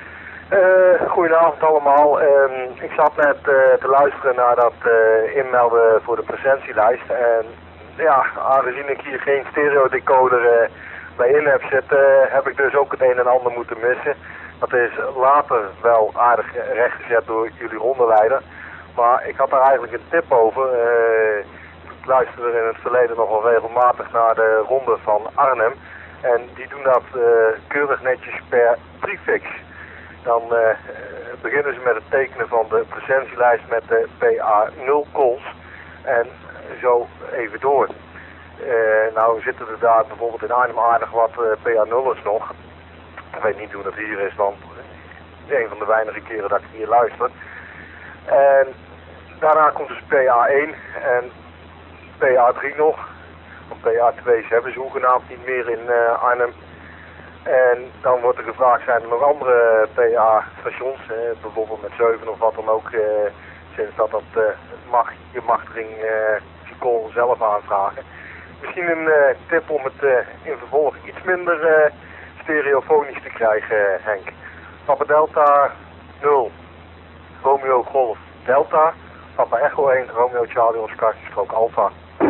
Goedenavond allemaal. Ik zat net te luisteren naar dat inmelden voor de presentielijst. En ja, aangezien ik hier geen stereodecoder bij in heb zitten, heb ik dus ook het een en ander moeten missen. Dat is later wel aardig rechtgezet door jullie rondeleider. Maar ik had daar eigenlijk een tip over. Ik luisterde in het verleden nog wel regelmatig naar de ronde van Arnhem. En die doen dat keurig netjes per prefix. Dan beginnen ze met het tekenen van de presentielijst met de PA0 calls. En zo even door. Nou zitten er daar bijvoorbeeld in Arnhem aardig wat PA0'ers nog. Ik weet niet hoe dat hier is, want het is een van de weinige keren dat ik hier luister. En daarna komt dus PA1 en PA3 nog. Want PA2's hebben ze hoegenaamd niet meer in Arnhem. En dan wordt er gevraagd, zijn er nog andere PA-stations, bijvoorbeeld met 7 of wat dan ook, sinds dat je machtiging je call zelf aanvragen. Misschien een tip om het in vervolg iets minder stereofonisch te krijgen, Henk. Papa Delta 0, Romeo Golf Delta, Papa Echo 1, Romeo Charlie Oscar Stroke Alpha.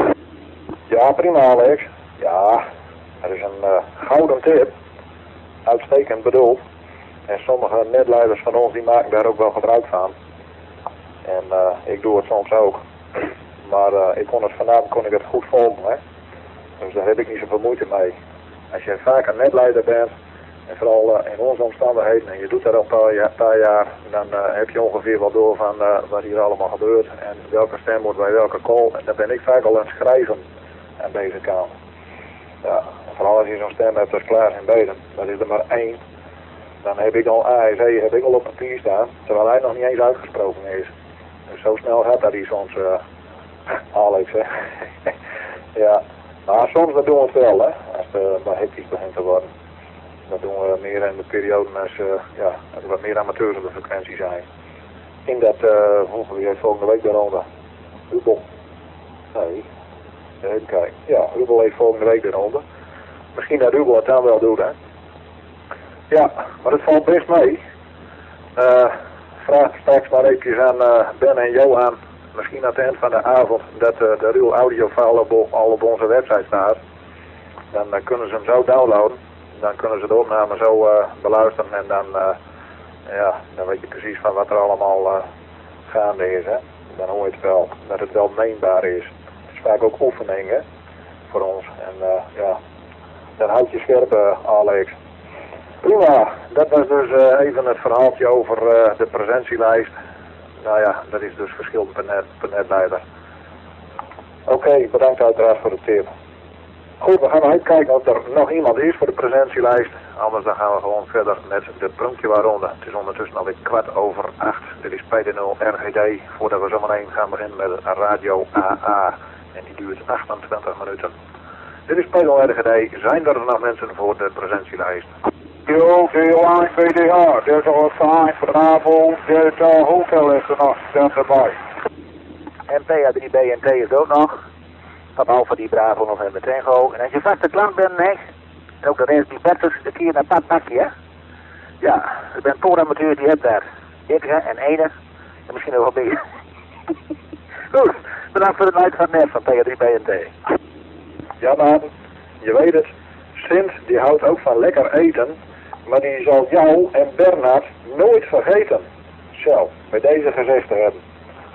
Ja, prima Alex. Ja, dat is een gouden tip. Uitstekend bedoeld. En sommige netleiders van ons die maken daar ook wel gebruik van. En ik doe het soms ook. Maar vanavond kon ik het goed volgen, hè. Dus daar heb ik niet zoveel moeite mee. Als je vaak een netleider bent, en vooral in onze omstandigheden, en je doet dat al een paar jaar, dan heb je ongeveer wel door van wat hier allemaal gebeurt en welke stem wordt bij welke call. En dan ben ik vaak al aan het schrijven aan deze kant. Ja, en vooral als je zo'n stem hebt als Klaas en Beden, dat is er maar één. Dan heb ik al ASE op papier staan, terwijl hij nog niet eens uitgesproken is. Dus zo snel gaat dat hier soms, Alex, hè. Ja, maar soms dat doen we het wel, hè, als het wat hectisch begint te worden. Dat doen we meer in de periode als er wat meer amateurs op de frequentie zijn. In dat, wie heeft volgende week de ronde? Rubel. Nee. Even kijken. Ja, Rubel heeft volgende week de ronde. Misschien dat Rubel het dan wel doet, hè. Ja, maar het valt best mee. Vraag straks maar even aan Ben en Johan. Misschien aan het eind van de avond dat de Ruel audiofile al op onze website staat. Dan kunnen ze hem zo downloaden. Dan kunnen ze de opname zo beluisteren en dan weet je precies van wat er allemaal gaande is, hè. Dan hoor je het wel, dat het wel meenbaar is. Het is vaak ook oefening, hè, voor ons. En dan houd je scherp, Alex. Prima, dat was dus even het verhaaltje over de presentielijst. Nou ja, dat is dus verschil per netleider. Oké, bedankt uiteraard voor de tip. Goed, we gaan uitkijken of er nog iemand is voor de presentielijst. Anders dan gaan we gewoon verder met de pronkjewaarronde. Het is ondertussen alweer 7:15. Dit is PD0 RGD. Voordat we zometeen gaan beginnen met Radio AA. En die duurt 28 minuten. Dit is PD0 RGD. Zijn er nog mensen voor de presentielijst?
Jo, Q1 VDH. Delta 5 Bravo. Delta Hotel is er nog. Stand erbij.
En PA3B en T is ook nog. Papa Alpha die Bravo nog in de Tango. En als je vaste klant bent, Henk, en ook de rest die betters, de keer naar Padmakje, hè? Ja, ik ben tooramateur die hebt daar. Ikre en Ene. En misschien nog wel meer. Goed, bedankt voor het luid van net van PA3B en T.
Ja, maar je weet het. Sint die houdt ook van lekker eten. Maar die zal jou en Bernard nooit vergeten. Zo, bij deze gezegd te hebben.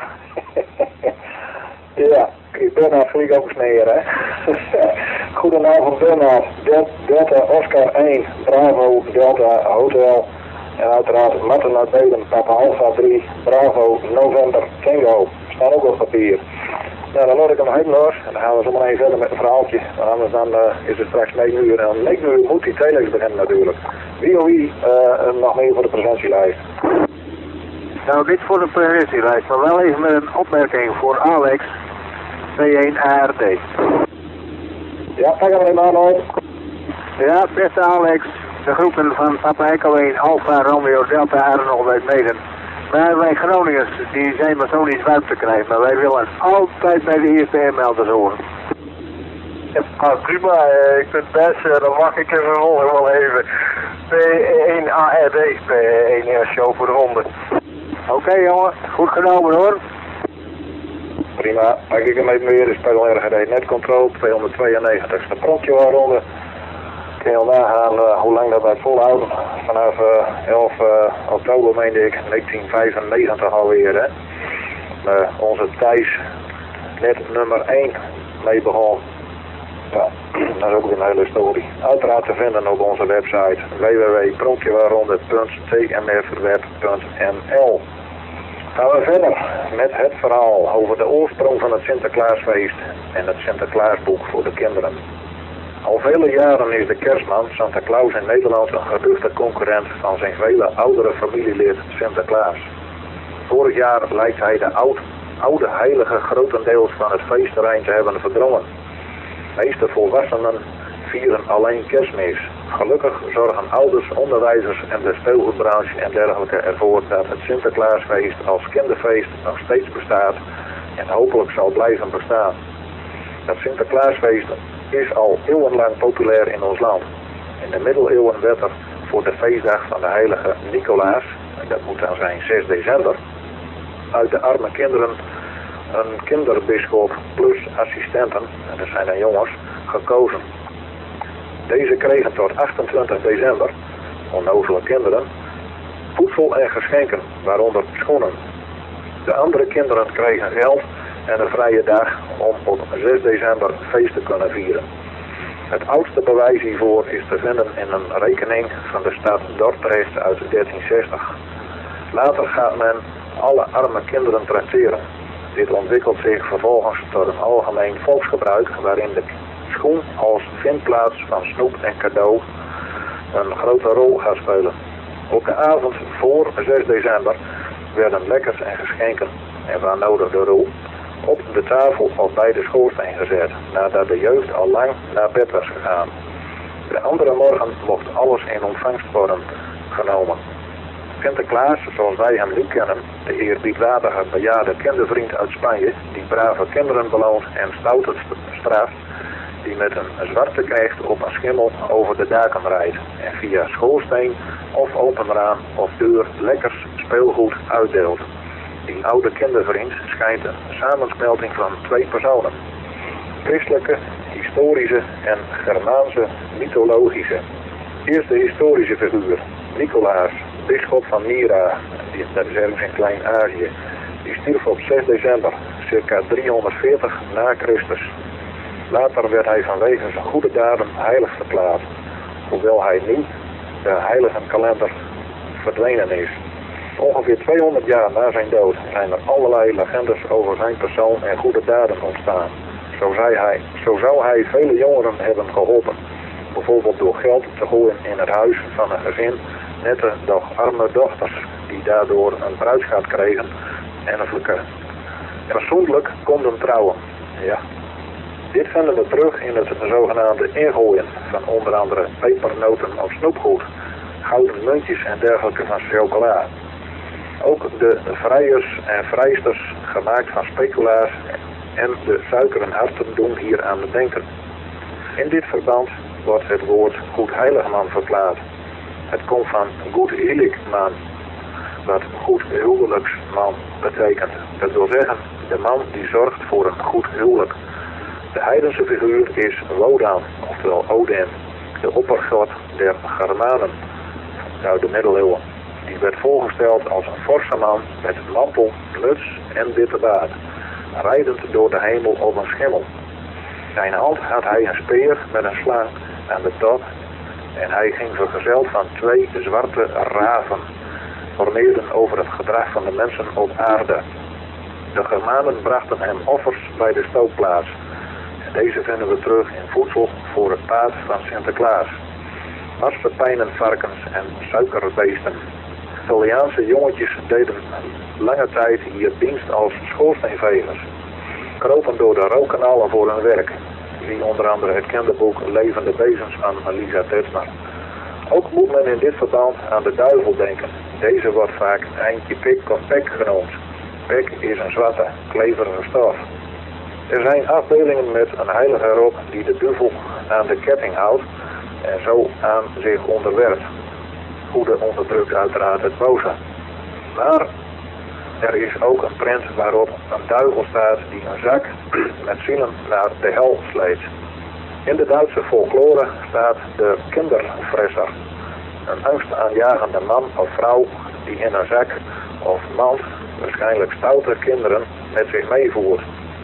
Ja, Bernard vlieg ook sneer, hè. Goedenavond Bernard. Delta Oscar 1, Bravo, Delta Hotel. En uiteraard Martin uit Beden, Papa Alpha 3, Bravo, November, Tango. Staan ook op papier. Nou, dan laat ik hem heen los. En dan gaan we zo maar even verder met een verhaaltje. Want anders dan is het straks 9 uur. En om 9 uur moet die telex beginnen natuurlijk. Wie nog meer voor de presentielijst?
Nou, niet voor de presentielijst, maar wel even met een opmerking voor Alex. 21 ARD.
Ja, pak hem maar nooit.
Ja, beste Alex. De groepen van Papa Echo 1, Alpha, Romeo, Delta waren nog bij het meden. Maar wij Groningers, die zijn maar zo niet buiten te krijgen. Maar wij willen altijd bij de ISBN-melders horen.
Ja, prima, ik vind het best, dan mag ik even wel even. P1 ARD, P1 show voor de ronde.
Oké, jongen, goed genomen hoor.
Prima, pak ik hem even weer. De spel RGD Netcontrol 292. De pronkje waaronder. Kun je al nagaan hoe lang dat wij volhouden. Vanaf 11 oktober meende ik 1995 alweer. Hè. Onze Thijs net nummer 1 mee begon. Ja, dat is ook weer een hele story. Uiteraard te vinden op onze website www.pronkjewaaronder.tmfweb.nl. Gaan we verder met het verhaal over de oorsprong van het Sinterklaasfeest en het Sinterklaasboek voor de kinderen. Al vele jaren is de kerstman Santa Claus in Nederland een geduchte concurrent van zijn vele oudere familielid Sinterklaas. Vorig jaar lijkt hij de oude heilige grotendeels van het feestterrein te hebben verdrongen. De meeste volwassenen vieren alleen Kerstmis. Gelukkig zorgen ouders, onderwijzers en de speelgoedbranche en dergelijke ervoor dat het Sinterklaasfeest als kinderfeest nog steeds bestaat en hopelijk zal blijven bestaan. Het Sinterklaasfeest is al eeuwenlang populair in ons land. In de middeleeuwen werd er voor de feestdag van de heilige Nicolaas, en dat moet dan zijn 6 december, uit de arme kinderen een kinderbisschop plus assistenten, en dat zijn dan jongens, gekozen. Deze kregen tot 28 december, onnozele kinderen, voedsel en geschenken, waaronder schoenen. De andere kinderen kregen geld en een vrije dag om op 6 december feest te kunnen vieren. Het oudste bewijs hiervoor is te vinden in een rekening van de stad Dordrecht uit 1360. Later gaat men alle arme kinderen trakteren. Dit ontwikkelt zich vervolgens tot een algemeen volksgebruik waarin de schoen als vindplaats van snoep en cadeau een grote rol gaat spelen. Op de avond voor 6 december werden lekkers en geschenken, en waar nodig de rol, op de tafel of bij de schoorsteen gezet, nadat de jeugd al lang naar bed was gegaan. De andere morgen mocht alles in ontvangst worden genomen. Sinterklaas, zoals wij hem nu kennen, de eerbiedwaardige bejaarde kindervriend uit Spanje, die brave kinderen beloont en stoute straft, die met een zwarte knecht op een schimmel over de daken rijdt en via schoorsteen of open raam of deur lekkers speelgoed uitdeelt. Die oude kindervriend schijnt een samensmelting van 2 personen. Christelijke, historische en Germaanse mythologische. Eerst de historische figuur, Nicolaas, bisschop van Myra, dat is ergens in Klein-Azië. Die stierf op 6 december, circa 340 na Christus. Later werd hij vanwege zijn goede daden heilig verklaard, hoewel hij nu de heiligenkalender verdwenen is. Ongeveer 200 jaar na zijn dood zijn er allerlei legendes over zijn persoon en goede daden ontstaan. Zo zou hij vele jongeren hebben geholpen, bijvoorbeeld door geld te gooien in het huis van een gezin, nette, doch arme dochters, die daardoor een bruidschat kregen en een vloeken. Persoonlijk konden trouwen. Ja. Dit vinden we terug in het zogenaamde ingooien van onder andere pepernoten of snoepgoed, gouden muntjes en dergelijke van chocola. Ook de vrijers en vrijsters gemaakt van speculaas en de suikeren harten doen hier aan denken. In dit verband wordt het woord goed heiligman verklaard. Het komt van goed heiligman, wat goed huwelijksman betekent. Dat wil zeggen, de man die zorgt voor een goed huwelijk. De heidense figuur is Wodan, oftewel Odin, de oppergod der Germanen uit de middeleeuwen. Die werd voorgesteld als een forse man met mantel, muts en witte baard, rijdend door de hemel op een schimmel. In zijn hand had hij een speer met een slang aan de top en hij ging vergezeld van 2 zwarte raven, formeerden over het gedrag van de mensen op aarde. De Germanen brachten hem offers bij de stookplaats. En deze vinden we terug in voedsel voor het paard van Sinterklaas. Marsepeijnenvarkens en suikerbeesten. Italiaanse jongetjes deden lange tijd hier dienst als schoorsteenvegers.
geropen door de rookkanalen voor hun werk. Zie onder andere het kinderboek Levende Wezens van Lisa Tetzner. Ook moet men in dit verband aan de duivel denken. Deze wordt vaak eindje pik of pek genoemd. Pek is een zwarte, kleverige stof. Er zijn afbeeldingen met een heilige erop die de duivel aan de ketting houdt en zo aan zich onderwerpt. Goede onderdrukt uiteraard het boze. Maar er is ook een prent waarop een duivel staat die een zak met zielen naar de hel sleept. In de Duitse folklore staat de kinderfresser, een angstaanjagende man of vrouw die in een zak of mand waarschijnlijk stoute kinderen met zich meevoert.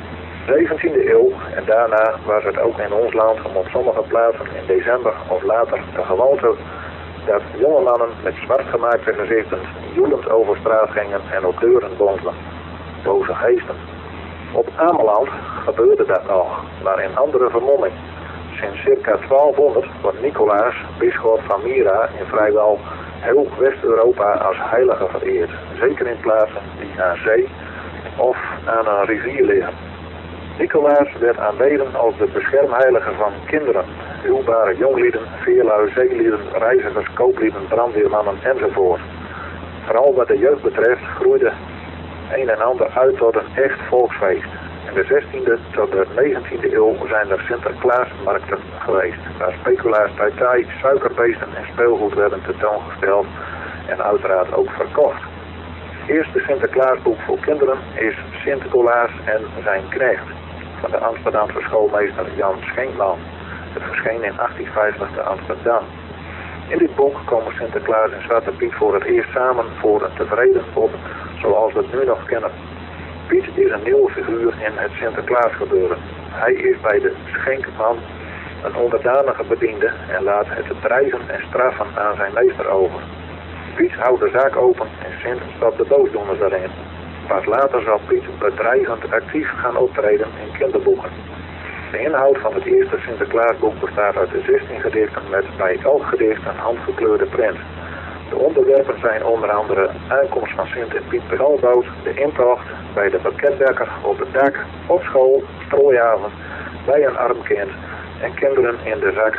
17e eeuw en daarna was het ook in ons land om op sommige plaatsen in december of later de gewoonte dat jonge mannen met zwart gemaakte gezichten joelend over straat gingen en op deuren bonsden. Boze geesten. Op Ameland gebeurde dat nog, maar in andere vermomming. Sinds circa 1200 wordt Nicolaas, bisschop van Myra, in vrijwel heel West-Europa als heilige vereerd. Zeker in plaatsen die aan zee of aan een rivier liggen. Nicolaas werd aanbeden als de beschermheilige van kinderen, huwbare jonglieden, veerlui, zeelieden, reizigers, kooplieden, brandweermannen enzovoort. Vooral wat de jeugd betreft groeide een en ander uit tot een echt volksfeest. In de 16e tot de 19e eeuw zijn er Sinterklaasmarkten geweest, waar speculaas, taai, suikerbeesten en speelgoed werden tentoongesteld en uiteraard ook verkocht. Het eerste Sinterklaasboek voor kinderen is Sint-Nicolaas en zijn knecht van de Amsterdamse schoolmeester Jan Schenkman. Het verscheen in 1850 te Amsterdam. In dit boek komen Sinterklaas en Zwarte Piet voor het eerst samen voor een tevreden op zoals we het nu nog kennen. Piet is een nieuwe figuur in het Sinterklaas gebeuren. Hij is bij de schenkman een onderdanige bediende en laat het dreigen en straffen aan zijn meester over. Piet houdt de zaak open en Sint stapt de boosdoeners erin. Pas later zal Piet bedreigend actief gaan optreden in kinderboeken. De inhoud van het eerste Sinterklaasboek bestaat uit de 16 gedichten met bij elk gedicht een handgekleurde prent. De onderwerpen zijn onder andere aankomst van Sint en Piet per Galboot, de intocht bij de pakketdekker op het dak, op school, strooiavond, bij een arm kind en kinderen in de zak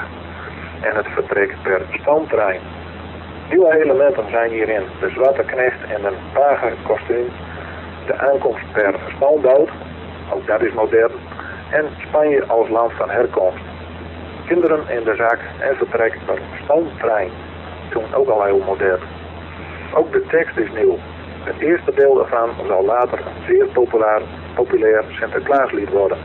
en het vertrek per stoomtrein. Nieuwe elementen zijn hierin de zwarte knecht in een pagenkostuum, de aankomst per stoomboot, ook dat is modern, en Spanje als land van herkomst. Kinderen in de zak en vertrek per stoomtrein, toen ook al heel modern. Ook de tekst is nieuw. Het eerste deel daarvan zal later een zeer populair Sinterklaaslied worden.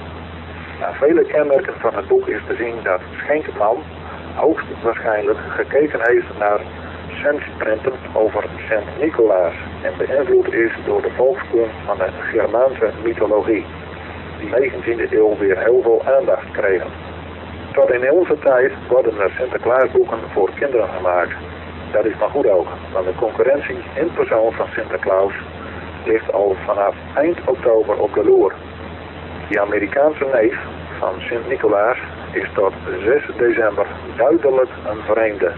Na vele kenmerken van het boek is te zien dat Schenkman hoogstwaarschijnlijk gekeken heeft naar centsprenten over Sint-Nicolaas en beïnvloed is door de volkskunst van de Germaanse mythologie, die 19e eeuw weer heel veel aandacht kregen. Tot in onze tijd worden er Sinterklaasboeken voor kinderen gemaakt. Dat is maar goed ook, want de concurrentie in persoon van Sinterklaas ligt al vanaf eind oktober op de loer. Die Amerikaanse neef van Sint-Nicolaas is tot 6 december duidelijk een vreemde.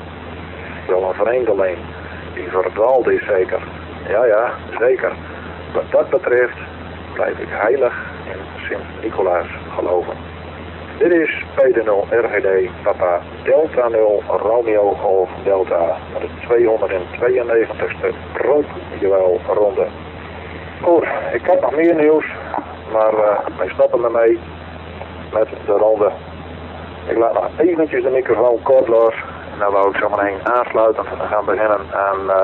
Wel een vreemdeling, die verdwaald is zeker. Ja, zeker. Wat dat betreft blijf ik heilig in Sint-Nicolaas geloven. Dit is PD0 RGD Papa Delta 0 Romeo Golf Delta met de 292ste Roodjewel ronde. Goed, ik heb nog meer nieuws, maar wij stoppen ermee met de ronde. Ik laat nog eventjes de microfoon kort los en dan wou ik zo meteen aansluiten en gaan beginnen aan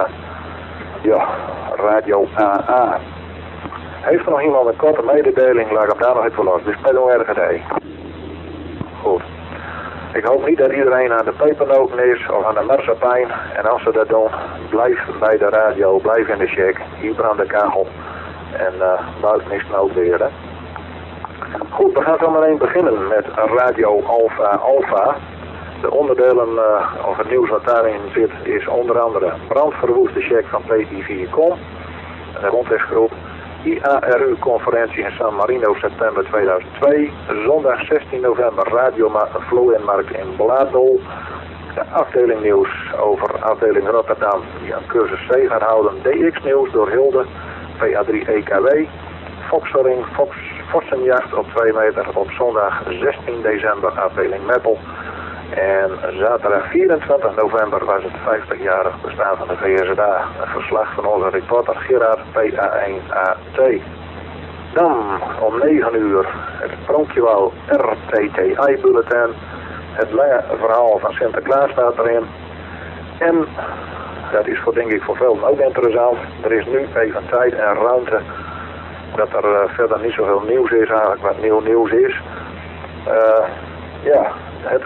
Radio AA. Heeft er nog iemand een korte mededeling, laat ik hem daar nog even los. Dit is PD0 RGD. Goed. Ik hoop niet dat iedereen aan de pepernoten is of aan de marsepein. En als ze dat doen, blijf bij de radio, blijf in de check. Hier brandt de kachel. En buiten is het nou weer, hè. Goed, we gaan zo meteen beginnen met Radio Alpha. De onderdelen, of het nieuws wat daarin zit, is onder andere brandverwoeste check van PT4Com. De grondweggroep. IARU-conferentie in San Marino september 2002. Zondag 16 november Radio Vloeienmarkt in Bladel. De afdeling nieuws over afdeling Rotterdam die een cursus C gaat houden. DX nieuws door Hilde. PA3 EKW. Foxering, Fox Vossenjacht op 2 meter op zondag 16 december afdeling Meppel. En zaterdag 24 november was het 50-jarig bestaan van de VSDA. Een verslag van onze reporter Gerard PA1AT. Dan om 9 uur het Pronkjewouw RTTI-bulletin. Het lange verhaal van Sinterklaas staat erin. En dat is denk ik voor velen ook interessant. Er is nu even tijd en ruimte dat er verder niet zoveel nieuws is eigenlijk wat nieuw nieuws is. Het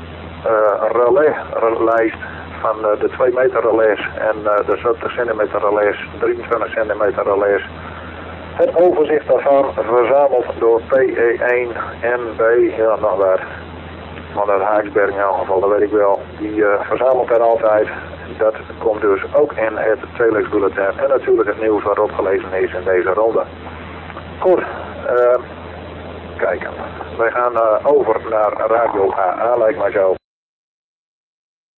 relaylijst van de 2 meter relays en de 70 centimeter relays, 23 centimeter relays. Het overzicht daarvan verzameld door PE1 NB, ja nog waar, van het Haaksberg in elk geval, dat weet ik wel. Die verzamelt daar altijd. Dat komt dus ook in het Telex bulletin en natuurlijk het nieuws waarop gelezen is in deze ronde. Goed, kijken. Wij gaan over naar Radio AA, lijkt mij zo.